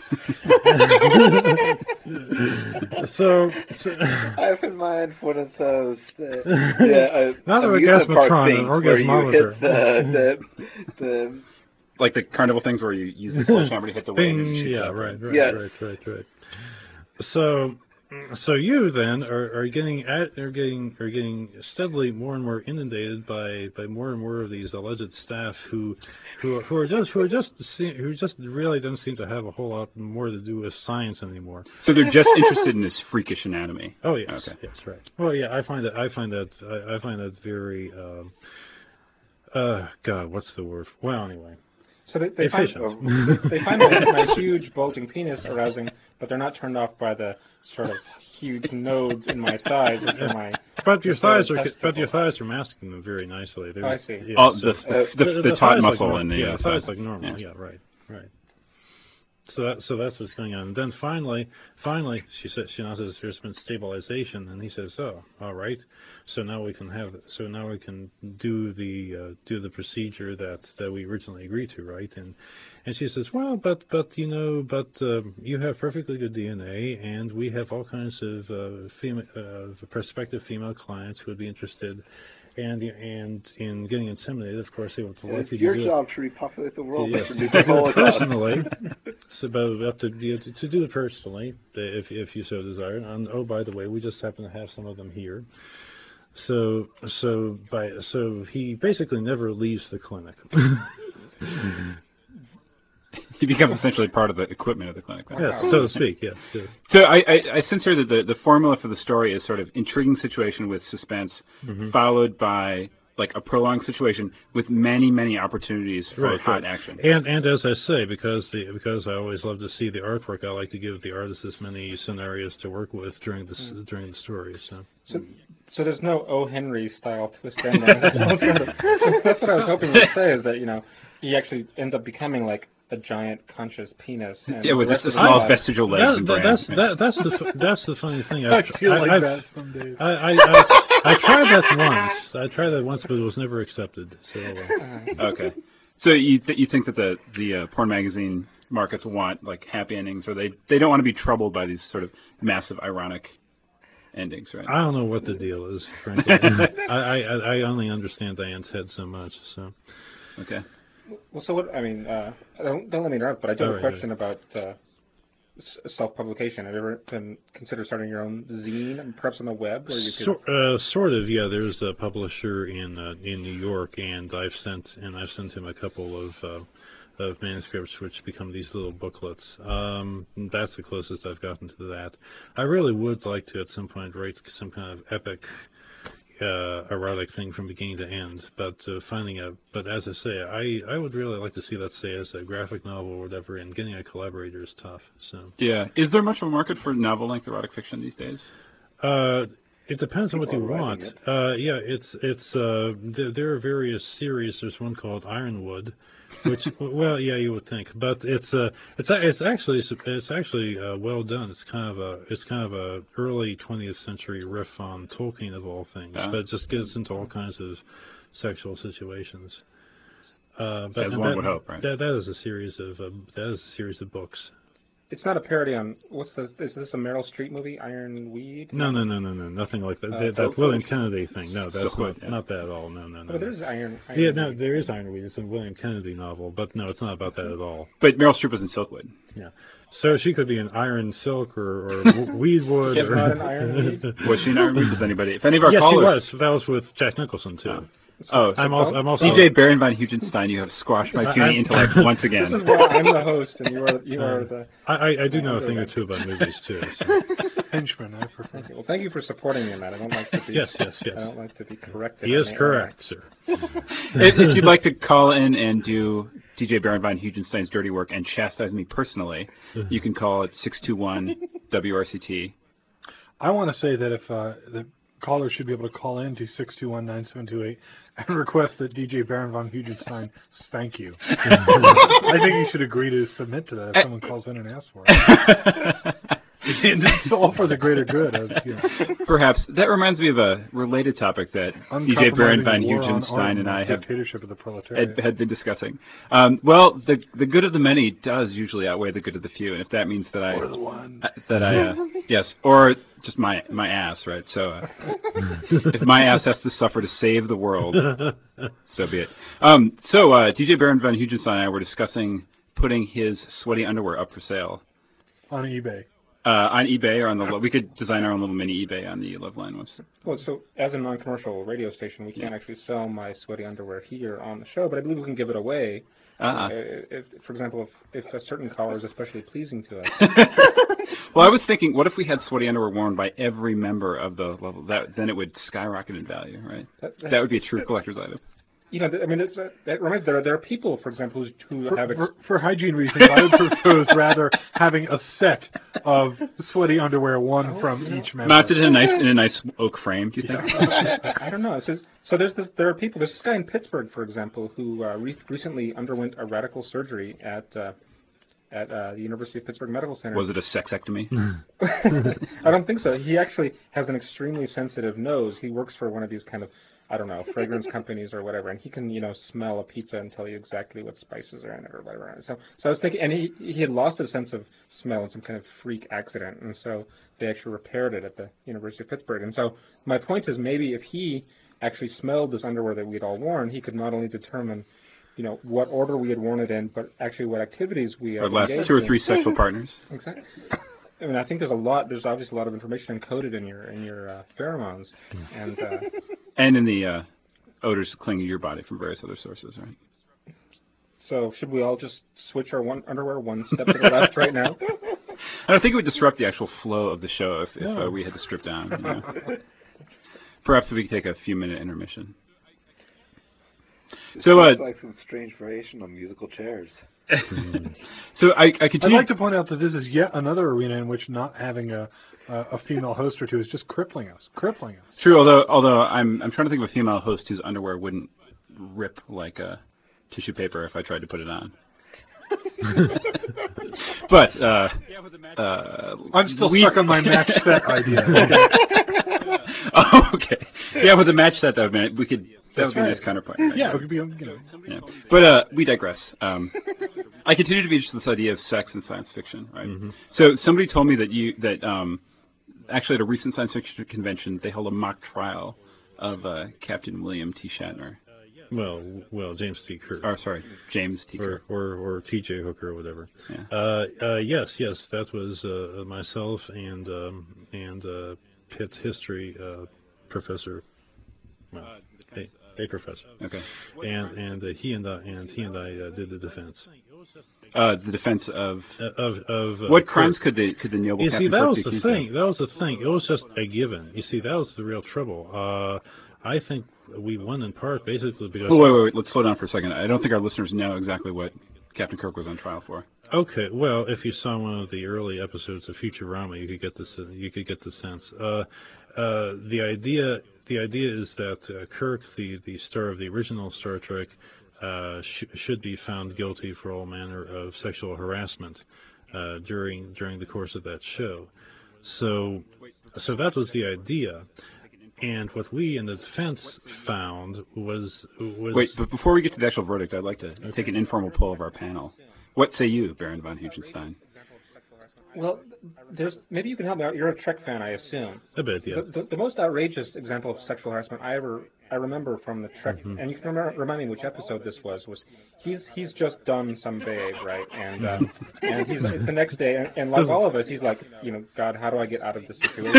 so, so I have in mind one of those, uh, yeah, uh, Not an amusement park orgasmatron, an things where you orgasmometer. hit the, the, the Like the carnival things where you use the sledgehammer to hit the weight and Bing, it shoots yeah, up. right, right, Yes. right, right, right. So, so you then are, are getting at are getting are getting steadily more and more inundated by, by more and more of these alleged staff who who are, who are just who are just se- who just really don't seem to have a whole lot more to do with science anymore. So they're just interested in this freakish anatomy. Oh yes, Okay. yes, right. Well, yeah, I find that I find that I, I find that very. Um, uh, God, what's the word? Well, anyway. So they, they find Efficient. they, they find my, my huge bulging penis arousing, but they're not turned off by the sort of huge nodes in my thighs, which are my. But your Just, uh, thighs are but testicles. your thighs are masking them very nicely. They're, Oh, I see. yeah, Oh, so- the, uh, the, the, the taut thighs muscle like in the normal, uh, yeah, thighs thighs. like normal. Yeah. Yeah, right, right. So that so that's what's going on. And then finally, finally, she said she now says there's been stabilization, and he says, oh, all right. So now we can have so now we can do the uh, do the procedure that that we originally agreed to, right? And and she says, well, but but you know, but um, you have perfectly good D N A, and we have all kinds of uh, female uh, prospective female clients who would be interested. And and in getting inseminated, of course, they would like it's you your to do it. job to repopulate the world. To, Mister yes, Nuclear to do it Holocaust. personally. So, but up to, you know, to, to do it personally, if if you so desire. And oh, by the way, we just happen to have some of them here. So so by so he basically never leaves the clinic. He becomes essentially part of the equipment of the clinic. then. Yes, so to speak. Yes. yes. So I, I, I sense here that the, the formula for the story is sort of intriguing situation with suspense, Mm-hmm. followed by like a prolonged situation with many, many opportunities for Right, hot right. action. And and as I say, because the because I always love to see the artwork, I like to give the artist as many scenarios to work with during the s during the story. So. So, so there's no O. Henry style twist ending. That's what I was hoping you'd say. Is that you know he actually ends up becoming like a giant conscious penis. And Yeah, with the just a rest of his small life- vestigial legs That, and that, brain. that's Yeah. that, that's the fu- that's the funny thing. I I've, feel like I've, that some days. I, I, I, I tried that once. I tried that once, but it was never accepted. So uh, Okay. So you th- you think that the the uh, porn magazine markets want like happy endings, or they they don't want to be troubled by these sort of massive ironic endings, right? I don't know what the deal is. Frankly, I, I I only understand Diane's head so much. So Okay. Well, so what? I mean, uh, don't don't let me interrupt, but I do have All a right, question about uh, s- self-publication. Have you ever been considered starting your own zine, perhaps on the web, where you could? so, uh, sort of, yeah. There's a publisher in uh, in New York, and I've sent and I've sent him a couple of. Uh, of manuscripts which become these little booklets. Um, that's the closest I've gotten to that. I really would like to at some point write some kind of epic uh, erotic thing from beginning to end, but uh, finding a, but as I say, I, I would really like to see that, say, as a graphic novel or whatever, and getting a collaborator is tough, so. Yeah. Is there much of a market for novel-length erotic fiction these days? Uh, it depends on what you People are want. writing Uh, yeah, it's, it's, uh, there, there are various series. There's one called Ironwood, which, well, yeah, you would think, but it's uh, it's a- it's actually it's actually uh, well done. It's kind of a it's kind of a early twentieth century riff on Tolkien of all things, Yeah. but it just gets into all kinds of sexual situations. Uh, but As and one that, would hope, right? That, that is a series of uh, that is a series of books. It's not a parody on what's the? Is this a Meryl Streep movie? Iron Weed? No, no, no, no, no, nothing like that. Uh, that, that William Kennedy thing. No, that's Silkwood, not, yeah. not that at all. No, no, no. Oh, but no. there's Iron. Iron Yeah, no, Weed. there is Ironweed. It's a William Kennedy novel, but no, it's not about that at all. But Meryl Streep was in Silkwood. Yeah, so she could be an Iron Silk or, or w- Weedwood. If or not an Iron Weed? Was she in Iron Weed? Does anybody? If any of our yes, callers. she was. That was with Jack Nicholson too. Oh. Oh, I'm also. I'm also. D J Baron von Hugenstein, you have squashed my I- puny I'm- intellect once This is again. why I'm the host and you are you are the. I, I, I do know a thing or two about movies too. So. Henchman, I prefer. Okay, well, thank you for supporting me in that. I don't like to be. Yes, yes, yes. I don't like to be corrected. He on is the air. correct, sir. if, if you'd like to call in and do D J Baron von Hugenstein's dirty work and chastise me personally, you can call at six two one W R C T. I want to say that if uh, the callers should be able to call in to six two one nine seven two eight and request that D J Baron von Hugenstein spank you. I think you should agree to submit to that if someone calls in and asks for it. And it's all for the greater good. Of, you know, Perhaps. That reminds me of a related topic that D J Baron von uncompromising war on Hugenstein art and I have dictatorship of the proletariat. had, had been discussing. Um, well, the the good of the many does usually outweigh the good of the few, and if that means that I Or the one. uh, that I uh, yes, or just my my ass, right? So uh, if my ass has to suffer to save the world, so be it. Um, so uh, D J Baron von Hugenstein and I were discussing putting his sweaty underwear up for sale On eBay. uh, on eBay or on the. We could design our own little mini eBay on the Loveline website. Well, so as a non-commercial radio station, we can't actually sell my sweaty underwear here on the show, but I believe we can give it away. Uh-uh. Uh, if, for example, if, if a certain caller is especially pleasing to us. Well, I was thinking, what if we had sweaty underwear worn by every member of the level? That then it would skyrocket in value, right? That, That would be a true collector's item. You know, I mean, it's, uh, that reminds there are there are people, for example, who For, have ex- for, for hygiene reasons, I would propose rather having a set of sweaty underwear, one from each member. Mounted in a nice in a nice oak frame. Do you think? I don't know. So, so there's this, there are people. There's this guy in Pittsburgh, for example, who uh, re- recently underwent a radical surgery at uh, at uh, the University of Pittsburgh Medical Center. Was it a sexectomy? I don't think so. He actually has an extremely sensitive nose. He works for one of these kind of, I don't know, fragrance companies or whatever, and he can, you know, smell a pizza and tell you exactly what spices are in it or whatever. So, so I was thinking, and he he had lost his sense of smell in some kind of freak accident, and so they actually repaired it at the University of Pittsburgh. And so my point is, maybe if he actually smelled this underwear that we'd all worn, he could not only determine, you know, what order we had worn it in, but actually what activities we had Or last engaged two or in. three sexual partners? Exactly. I mean, I think there's a lot. There's obviously a lot of information encoded in your in your uh, pheromones, and uh, And in the uh, odors clinging to your body from various other sources, right? so should we all just switch our one underwear one step to the left right now? I don't think it would disrupt the actual flow of the show if, if uh, No. we had to strip down. You know? Perhaps if we could take a few minute intermission. So, uh, It's like some strange variation on musical chairs. so I, I I'd continue. like to point out that this is yet another arena in which not having a, a, a female host or two is just crippling us, crippling us. True, although although I'm I'm trying to think of a female host whose underwear wouldn't rip like a tissue paper if I tried to put it on. But uh, uh, I'm still we- stuck on my match set idea. Oh, okay. Yeah, with the match set though, man, we could. That would be a nice right. counterpoint. right? Yeah, it could be, you know. Yeah. But uh, we digress. Um, I continue to be interested in this idea of sex and science fiction, right? So somebody told me that you that um, actually at a recent science fiction convention they held a mock trial of uh, Captain William T. Shatner. Well, well, James T. Kirk. Or sorry, James T. Or, Kirk. or, or T J Hooker or whatever. Yeah. Uh, uh, yes, yes, that was uh, myself and um, and uh, Pitt's history uh, professor, well, a, a professor, Okay. and and uh, he and I and he and I uh, did the defense Uh, the defense of uh, of of uh, what crimes Kirk. could the could the noble You see, Captain that Kirk was be the accused thing. of? That was the thing. It was just a given. You see, that was the real trouble. Uh, I think we won in part basically because. Oh, wait, wait, wait. Let's slow down for a second. I don't think our listeners know exactly what Captain Kirk was on trial for. Okay, well, if you saw one of the early episodes of Futurama, you could get this. You could get the sense. Uh, uh, the idea, the idea is that uh, Kirk, the the star of the original Star Trek, uh, sh should be found guilty for all manner of sexual harassment uh, during during the course of that show. So, so that was the idea. and what we in the defense found was was. Wait, but before we get to the actual verdict, I'd like to okay. take an informal poll of our panel. What say you, Baron von Hugenstein? Well, there's maybe you can help me out. You're a Trek fan, I assume. A bit, yeah. The, the, the most outrageous example of sexual harassment I ever I remember from the Trek, mm-hmm. and you can remember, remind me which episode this was. Was he's he's just done some babe, right? And uh, and he's it's the next day, and, and like all of us, he's like, you know, God, how do I get out of this situation?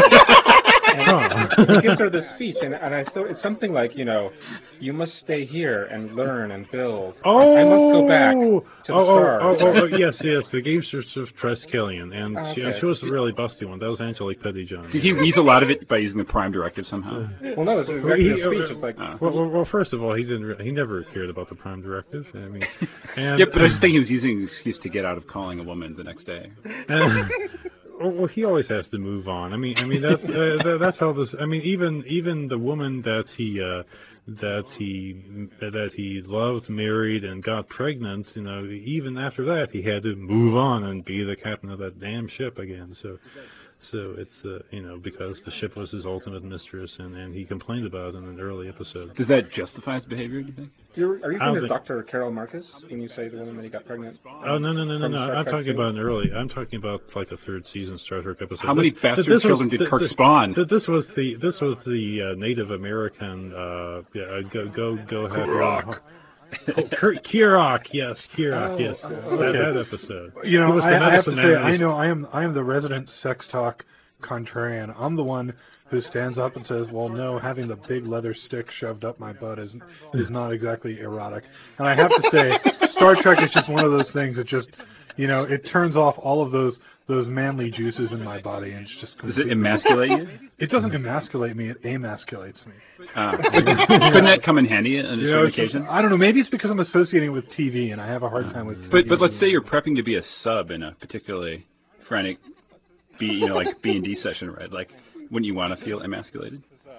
And he gives her this speech, and, and I still it's something like, you know, you must stay here and learn and build. Oh, I, I must go back to the oh, stars. Oh, oh, oh, yes, yes, the gamesters of Triskelion, and okay. she, she was a really busty one. That was Angelique Pettyjohn. Did he use a lot of it by using the Prime Directive somehow? Well, no, it's exactly a speech. It's like, uh, well, well, well, first of all, he didn't. Re he never cared about the Prime Directive. I mean, and, yeah, but I just think he was using an excuse to get out of calling a woman the next day. And, well, he always has to move on. I mean, I mean that's uh, that, that's how this. I mean, even even the woman that he uh, that he that he loved, married, and got pregnant. You know, even after that, he had to move on and be the captain of that damn ship again. So. So it's, uh, you know, because the ship was his ultimate mistress, and, and he complained about it in an early episode. Does that justify his behavior, do you think? You're, are you thinking of Doctor Carol Marcus when you say the woman that he got pregnant? Oh, no, no, no, no, no. I'm talking about an early, I'm talking about like the third season Star Trek episode. How many this, bastard this children was, did Kirk this, spawn? This was the, this was the uh, Native American, uh, yeah, go, go, go have Kirok. Oh, Kirok, yes, Kirok, oh, yes, oh, that, okay. that episode. You know, I, I have to say, I he's, know I am, I am the resident sex talk contrarian. I'm the one who stands up and says, well, no, having the big leather stick shoved up my butt is is not exactly erotic. And I have to say, Star Trek is just one of those things that just, you know, it turns off all of those those manly juices in my body, and it's just Does it emasculate you? It doesn't emasculate me, it emasculates me. Uh, couldn't that come in handy on you certain know, occasions? Just, I don't know, maybe it's because I'm associating with T V, and I have a hard time with T V. But, but let's say you're prepping to be a sub in a particularly frantic B, you know, like B and D session, right? Like, wouldn't you want to feel emasculated?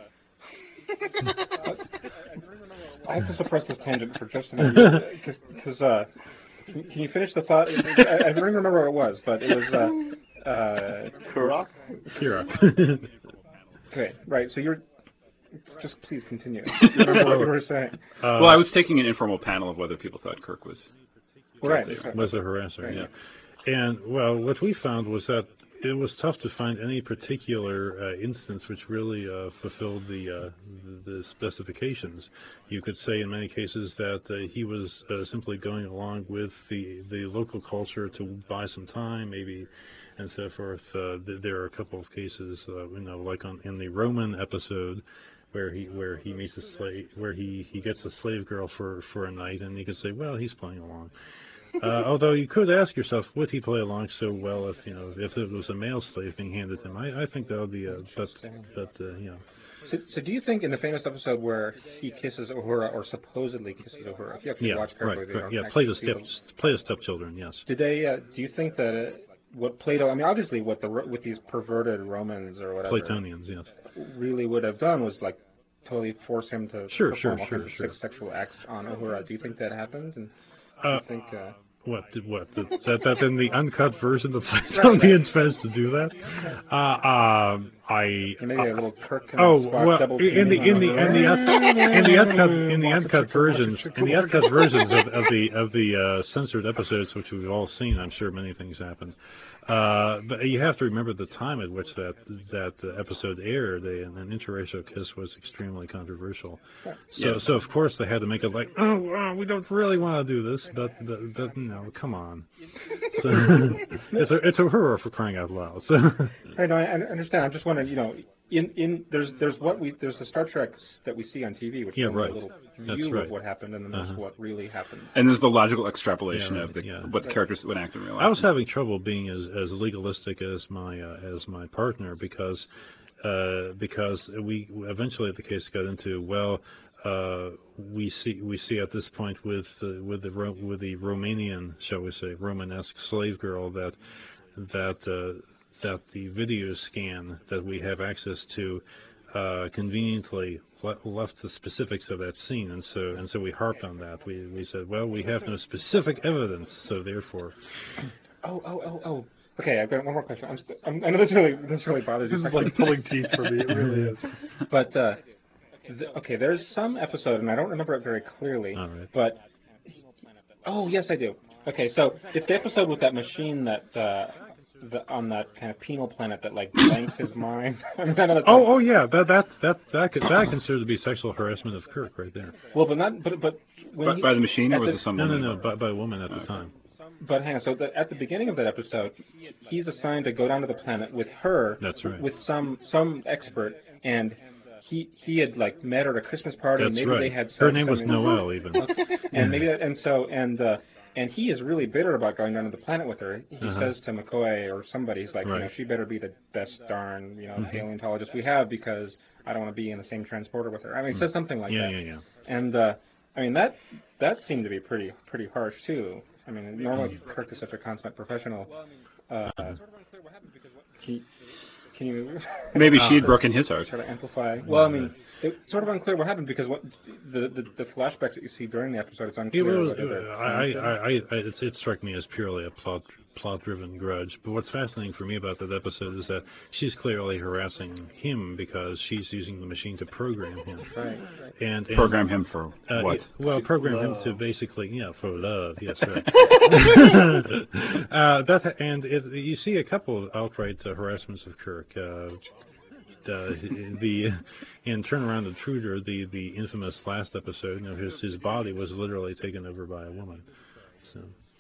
I have to suppress this tangent for just a minute, because uh, can, can you finish the thought? I, I don't remember what it was, but it was uh, uh, Kirok. Kirok. Okay, right. So you're just please continue. You remember what you were saying? Uh, well, I was taking an informal panel of whether people thought Kirk was right was a harasser. Right. Yeah, and well, what we found was that it was tough to find any particular uh, instance which really uh, fulfilled the, uh, the the specifications. You could say in many cases that uh, he was uh, simply going along with the the local culture to buy some time, maybe, and so forth. Uh, th there are a couple of cases, uh, you know, like on in the Roman episode, where he where he meets a slave, where he he gets a slave girl for for a night, and you could say, well, he's playing along. Uh, although you could ask yourself, would he play along so well if you know if it was a male slave being handed to him? I, I think that would be a but but uh, you know. So, so do you think in the famous episode where he kisses Uhura or supposedly kisses Uhura, if you actually yeah, watch carefully, right, right, yeah, play the step play the stepchildren, yes. Did they? Uh, do you think that uh, what Plato? I mean, obviously, what the with these perverted Romans or whatever Platonians, yes, really would have done was like totally force him to sure, perform sure, all sure, kinds sure. of sexual acts on Uhura. Do you think that happened? And uh, do you think? Uh, What did what did, that that in the uncut version of Platonians fans to do that? Uh, um, I maybe a little Kirk and oh Spock well double in the in the in the in the uncut in the uncut versions in the uncut versions of, of the of the uh, censored episodes, which we've all seen, I'm sure many things happened. Uh, but you have to remember the time at which that that uh, episode aired. A, an interracial kiss was extremely controversial. So, yes. so of course they had to make it like, oh, well, we don't really want to do this, but but, but no, come on. So, it's a it's a horror for crying out loud. So. Right, no, I understand. I'm just wondering, you know, in in there's there's what we there's the Star Trek that we see on T V, which yeah, is right. a little That's view right. of what happened, and then there's Uh-huh. what really happened. And there's the logical extrapolation Yeah, of the yeah. what the characters would act in real life. I was having trouble being as, as legalistic as my uh, as my partner because uh, because we eventually the case got into well uh, we see we see at this point with the, with the Ro with the Romanian, shall we say, Romanesque slave girl that that uh, that the video scan that we have access to uh, conveniently le left the specifics of that scene, and so and so we harped on that. We we said, well, we have no specific evidence, so therefore. Oh oh oh oh! Okay, I've got one more question. I'm, st- I'm, I know this really this really bothers you. This is like pulling teeth for me. It really is. But uh, th- okay, there's some episode, and I don't remember it very clearly. All right. But oh yes, I do. Okay, so it's the episode with that machine that uh, the, on that kind of penal planet that like blanks his mind. I mean, I know that's Oh, like, oh yeah, that that that that could, that considered to be sexual harassment of Kirk right there. well, but not but but when By, he, by the machine, or at was the- it some No, no, woman? no, by, by a woman at the time. But hang on. So the, at the beginning of that episode, he's assigned to go down to the planet with her. That's right. With some some expert, and he he had like met her at a Christmas party. That's maybe right. they had. Her sex, name I was mean- Noelle, even. and maybe that, and so and uh, and he is really bitter about going down to the planet with her. He Uh-huh. says to McCoy or somebody, he's like, you know, Right. she better be the best darn you know Mhm. paleontologist we have because I don't want to be in the same transporter with her. I mean, he says something like Yeah, that. yeah, yeah. And uh, I mean that that seemed to be pretty pretty harsh too. I mean, normally Kirk is such a consummate professional. Uh, can, can you Maybe she had broken his heart. try to amplify? Well, I mean, it's sort of unclear what happened because what the the, the flashbacks that you see during the episode, it's It unclear. was, whether they're I, I, planned. I, I, it's, it struck me as purely a plot, plot-driven grudge. But what's fascinating for me about that episode is that she's clearly harassing him because she's using the machine to program him. Right, right. And, and Program him for uh, what? it- well, program him to basically, yeah, for love. Yes, right. uh, that and it, you see a couple of outright uh, harassments of Kirk. Uh, uh, the in Turnaround Intruder, the the infamous last episode, you know, his his body was literally taken over by a woman. So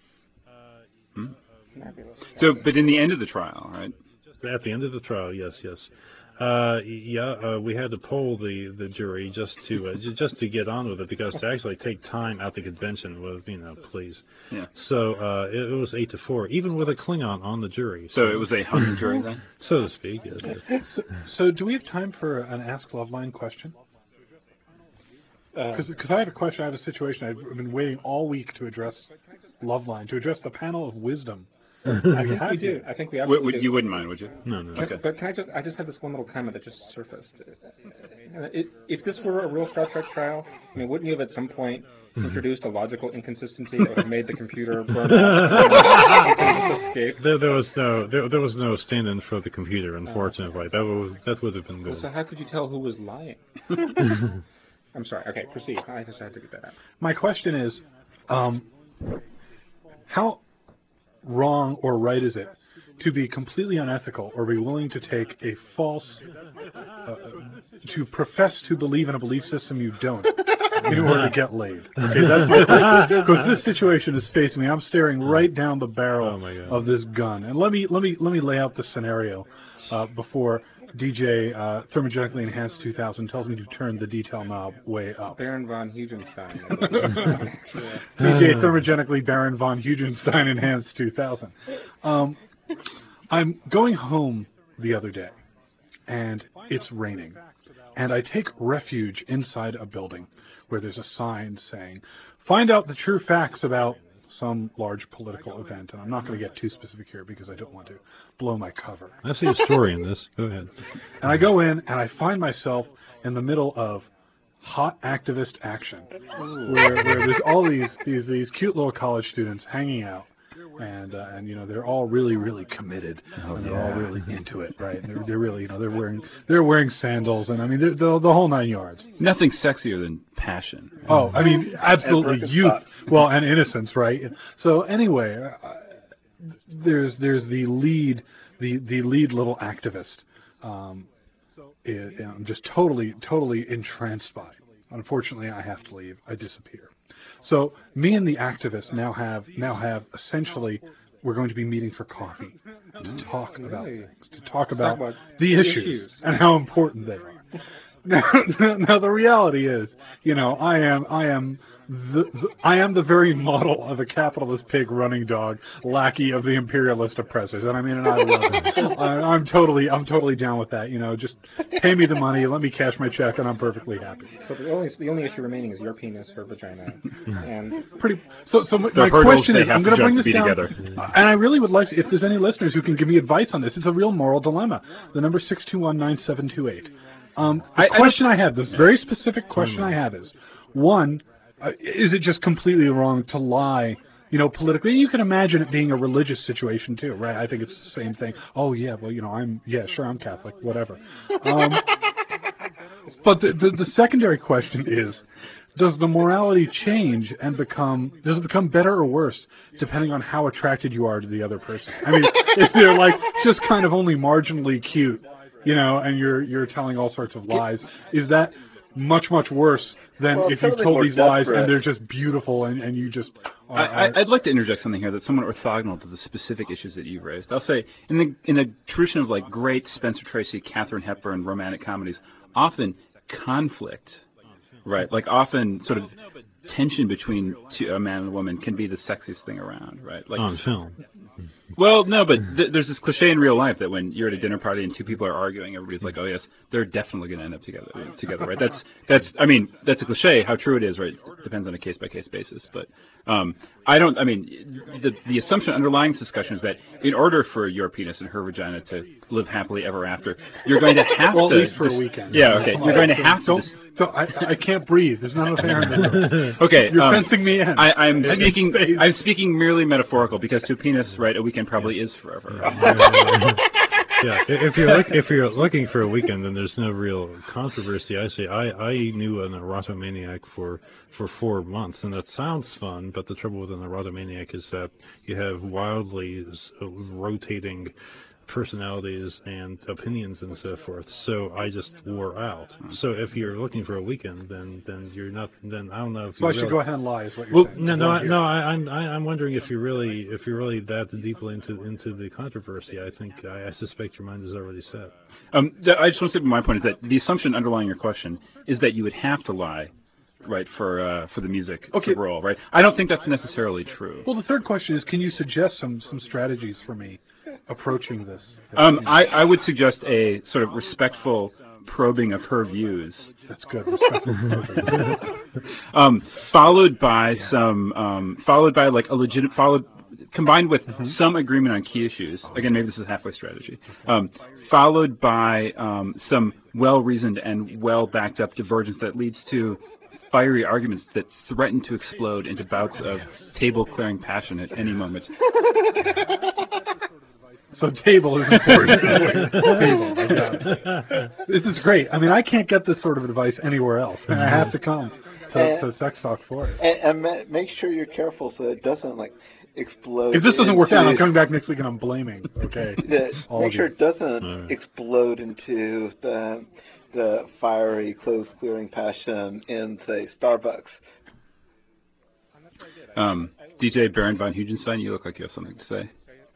Fabulous. So, but in the end of the trial, right? at the end of the trial, yes, yes. Uh, yeah, uh, we had to poll the, the jury just to uh, j- just to get on with it because to actually take time at the convention was, you know, please. Yeah. So uh, it, it was eight to four, even with a Klingon on the jury. So it was a hung jury then? so to speak. Yes. yes. So, so do we have time for an Ask Loveline question? Uh, Because I have a question, I have a situation I've been waiting all week to address Loveline, to address the panel of wisdom. I I think we do. I think we W- absolutely would, do. you wouldn't mind, would you? No, no. But- Okay. But can I just, I just had this one little comment that just surfaced. Uh, it, if this were a real Star Trek trial, I mean, wouldn't you have at some point introduced a logical inconsistency that would have made the computer burn out and just escape? There, there was no there, there was no stand-in for the computer, unfortunately. That would that would have been Well, good. so how could you tell who was lying? I'm sorry. Okay, proceed. I just had to get that out. My question is, um, how wrong or right is it to be completely unethical or be willing to take a false, uh, to profess to believe in a belief system you don't in order to get laid? Okay, that's my because this situation is facing me. I'm staring right down the barrel Oh, my God. of this gun, and let me let me let me lay out the scenario uh, before D J uh, Thermogenically Enhanced two thousand tells me to turn the detail knob way up. Baron von Hugenstein. D J Thermogenically Baron von Hugenstein Enhanced two thousand. Um, I'm going home the other day, and it's raining. And I take refuge inside a building where there's a sign saying, find out the true facts about some large political event. And I'm not going to get too specific here because I don't want to blow my cover. I see a story in this. Go ahead. And I go in, and I find myself in the middle of hot activist action, where, where there's all these, these these cute little college students hanging out, and uh, and you know they're all really really committed, and they're all really into it, right? They're, they're really you know they're wearing they're wearing sandals, and I mean they're, the the whole nine yards. Nothing sexier than passion. Oh, I mean absolutely youth, well, and innocence, right? So anyway, uh, there's there's the lead the the lead little activist. Um, it, I'm just totally, totally entranced by. Unfortunately, I have to leave. I disappear. So me and the activist now have now have essentially we're going to be meeting for coffee to talk about Really? things, to talk about, about the issues, issues. and how important they are. Now, now the reality is, you know, I am I am the, the I am the very model of a capitalist pig running dog, lackey of the imperialist oppressors, and I mean, and I love it. I, I'm totally I'm totally down with that. You know, just pay me the money, let me cash my check, and I'm perfectly happy. So the only the only issue remaining is your penis, her vagina, and Pretty. So so my, The my hurdles question they is, have I'm to going to bring jump this to be down, together. uh, and I really would like to, if there's any listeners who can give me advice on this. It's a real moral dilemma. The number six two one nine seven two eight. Um, the I- I question I have, this very specific question I have is, one, uh, is it just completely wrong to lie, you you know, politically. You can imagine it being a religious situation too, right? I think it's the same thing. Oh yeah, well, you know, I'm yeah, sure, I'm Catholic, whatever. Um, but the, the the secondary question is, does the morality change and become, does it become better or worse depending on how attracted you are to the other person? I mean, if they're like just kind of only marginally cute, you know, and you're you're telling all sorts of lies, is that much, much worse than Well, if you something told more these lies and desperate. they're just beautiful and, and you just are, I, are I- I'd like to interject something here that's somewhat orthogonal to the specific issues that you've raised. I'll say, in the in the tradition of like great Spencer Tracy, Katharine Hepburn romantic comedies, often conflict, right? Like often sort of tension between two, a man and a woman can be the sexiest thing around, right? Like, On film. well, no, but th- there's this cliche in real life that when you're at a dinner party and two people are arguing, everybody's like, "Oh yes, they're definitely going to end up together." Together, right? That's that's. I mean, that's a cliche. How true it is, right? It depends on a case by case basis. But um, I don't. I mean, the the assumption underlying this discussion is that in order for your penis and her vagina to live happily ever after, you're going to have well, to. at least for dis- a weekend. Yeah. Okay. Come You're on. going to have to. Don't, dis- don't, I, I can't breathe. There's not enough air in the room. Okay. You're um, fencing me in. I, I'm I need speaking. space. I'm speaking merely metaphorical because to a penis, right, a weekend probably is forever. Right? Yeah, i- if you're look, if you're looking for a weekend, then there's no real controversy. I say I, I knew an erotomaniac for for four months, and that sounds fun. But the trouble with an erotomaniac is that you have wildly s- uh, rotating personalities and opinions and so forth. So I just wore out. So if you're looking for a weekend, then then you're not. Then I don't know if So you I should really, go ahead and lie, is what you're Well, saying. No, no, Right I, here. no. I, I'm I, I'm wondering if you're really if you're really that deeply into into the controversy. I think I, I suspect your mind is already set. Um, th- I just want to say my point is that the assumption underlying your question is that you would have to lie, right, for uh, for the music Okay. to roll, right? I don't think that's necessarily true. Well, the third question is, can you suggest some some strategies for me approaching this? Um, I, I would suggest a sort of respectful probing of her views, That's good. Respectful. um, followed by some, um, followed by like a legit, followed, combined with some agreement on key issues. Again, maybe this is a halfway strategy. Um, followed by um, some well-reasoned and well-backed-up divergence that leads to fiery arguments that threaten to explode into bouts of table-clearing passion at any moment. So table is important. Table. I got it. This is great. I mean, I can't get this sort of advice anywhere else. And I have to come to, to Sex Talk for it. And, and ma- make sure you're careful so it doesn't like explode. If this doesn't work out, I'm into- coming back next week and I'm blaming. Okay. that all make of sure you. it doesn't Alright. explode into the the fiery clothes clearing passion in say Starbucks. Um, D J Baron von Hugenstein, you look like you have something to say.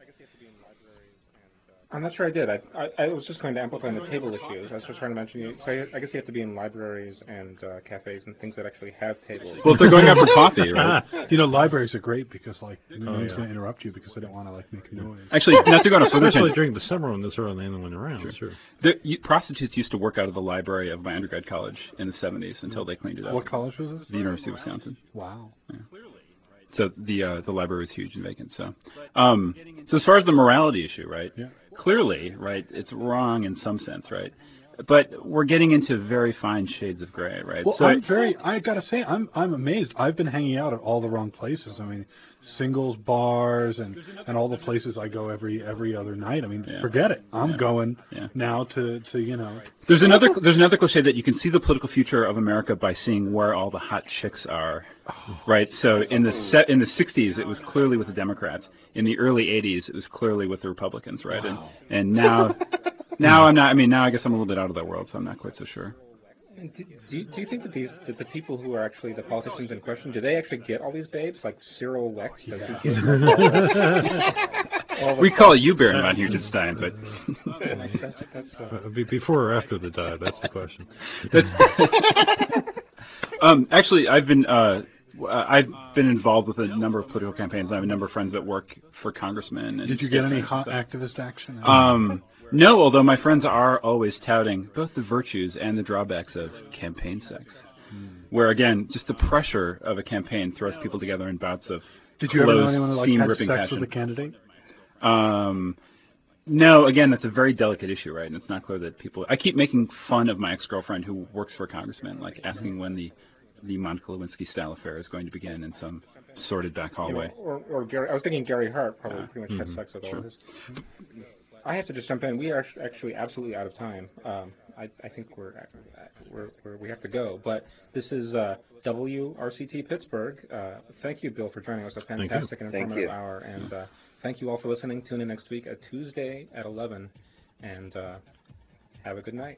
I'm not sure I did. I, I, I was just going to amplify on the table issues. I was just trying to mention you. So I, I guess you have to be in libraries and uh, cafes and things that actually have tables. Well, if they're going out for coffee, right? You know, libraries are great because, like, no one's yeah. going to interrupt you because they don't want to, like, make noise. Actually, not to go on a further Especially tangent. during the summer when there's hardly anyone around. Sure. The, you, prostitutes used to work out of the library of my undergrad college in the seventies until they cleaned it up. What college was this? The University of Wisconsin. Wow. So the uh, the library was huge and vacant. So, um, so as far as the morality issue, right? Yeah. Clearly, right, it's wrong in some sense, right? But we're getting into very fine shades of gray, right? Well, so I'm very. I gotta say, I'm I'm amazed. I've been hanging out at all the wrong places. I mean, singles bars and and all the places I go every every other night. I mean, Yeah. forget it. I'm Yeah. going Yeah. now to to you know. There's another there's another cliche that you can see the political future of America by seeing where all the hot chicks are, right? So in the set in the sixties it was clearly with the Democrats. In the early eighties it was clearly with the Republicans, right? And and now now I'm not. I mean now I guess I'm a little bit out of that world, so I'm not quite so sure. And Do, do, you, do you think that these that the people who are actually the politicians in question, do they actually get all these babes? Like Cyril Wecht, does he get all the, We call you Baron von Hugenstein, but that's, that's, uh, Uh, be- before or after the dive? That's the question. that's um actually I've been uh uh, I've been involved with a number of political campaigns. I have a number of friends that work for congressmen. And Did you state get any senators and hot stuff. activist action? Um, no, although my friends are always touting both the virtues and the drawbacks of campaign sex. Where, again, just the pressure of a campaign throws people together in bouts of Did you ever know close, anyone that like, had seam-ripping sex passion. with a candidate? Um, no, again, that's a very delicate issue, right? And it's not clear that people... I keep making fun of my ex-girlfriend who works for a congressman, like asking when the, the Monica Lewinsky-style affair is going to begin in some sordid back You hallway. know, or, or Gary, I was thinking Gary Hart probably Yeah. pretty much Mhm. had sex with all Sure. of his. I have to just jump in. We are actually absolutely out of time. Um, I, I think we're, we're, we're we have to go. But this is uh, W R C T Pittsburgh. Uh, thank you, Bill, for joining us. A you. fantastic and Thank informative you. hour. And uh, thank you all for listening. Tune in next week, a Tuesday at eleven. And uh, have a good night.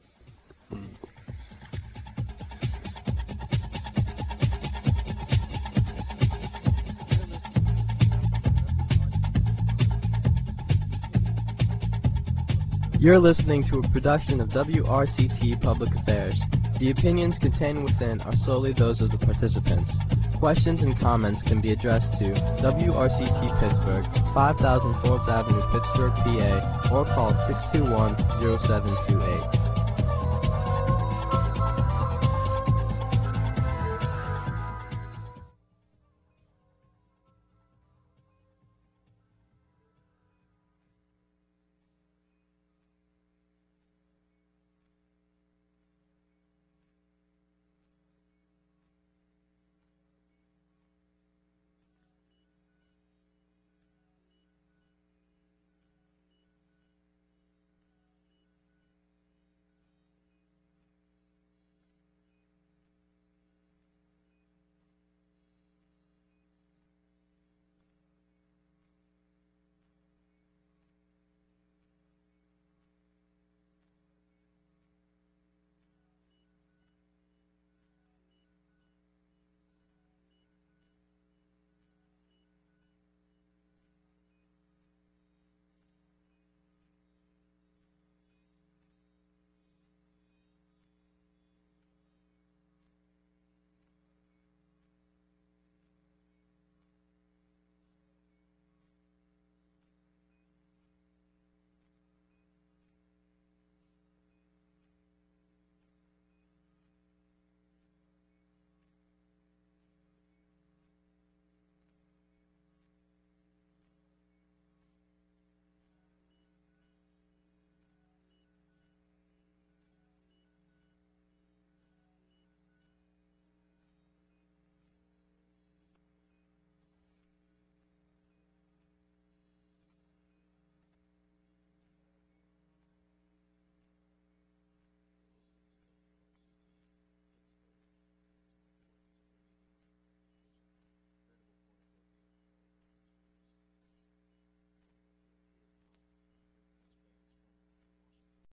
You're listening to a production of W R C T Public Affairs. The opinions contained within are solely those of the participants. Questions and comments can be addressed to W R C T Pittsburgh, five thousand Forbes Avenue, Pittsburgh, P A, or call six two one, zero seven two eight.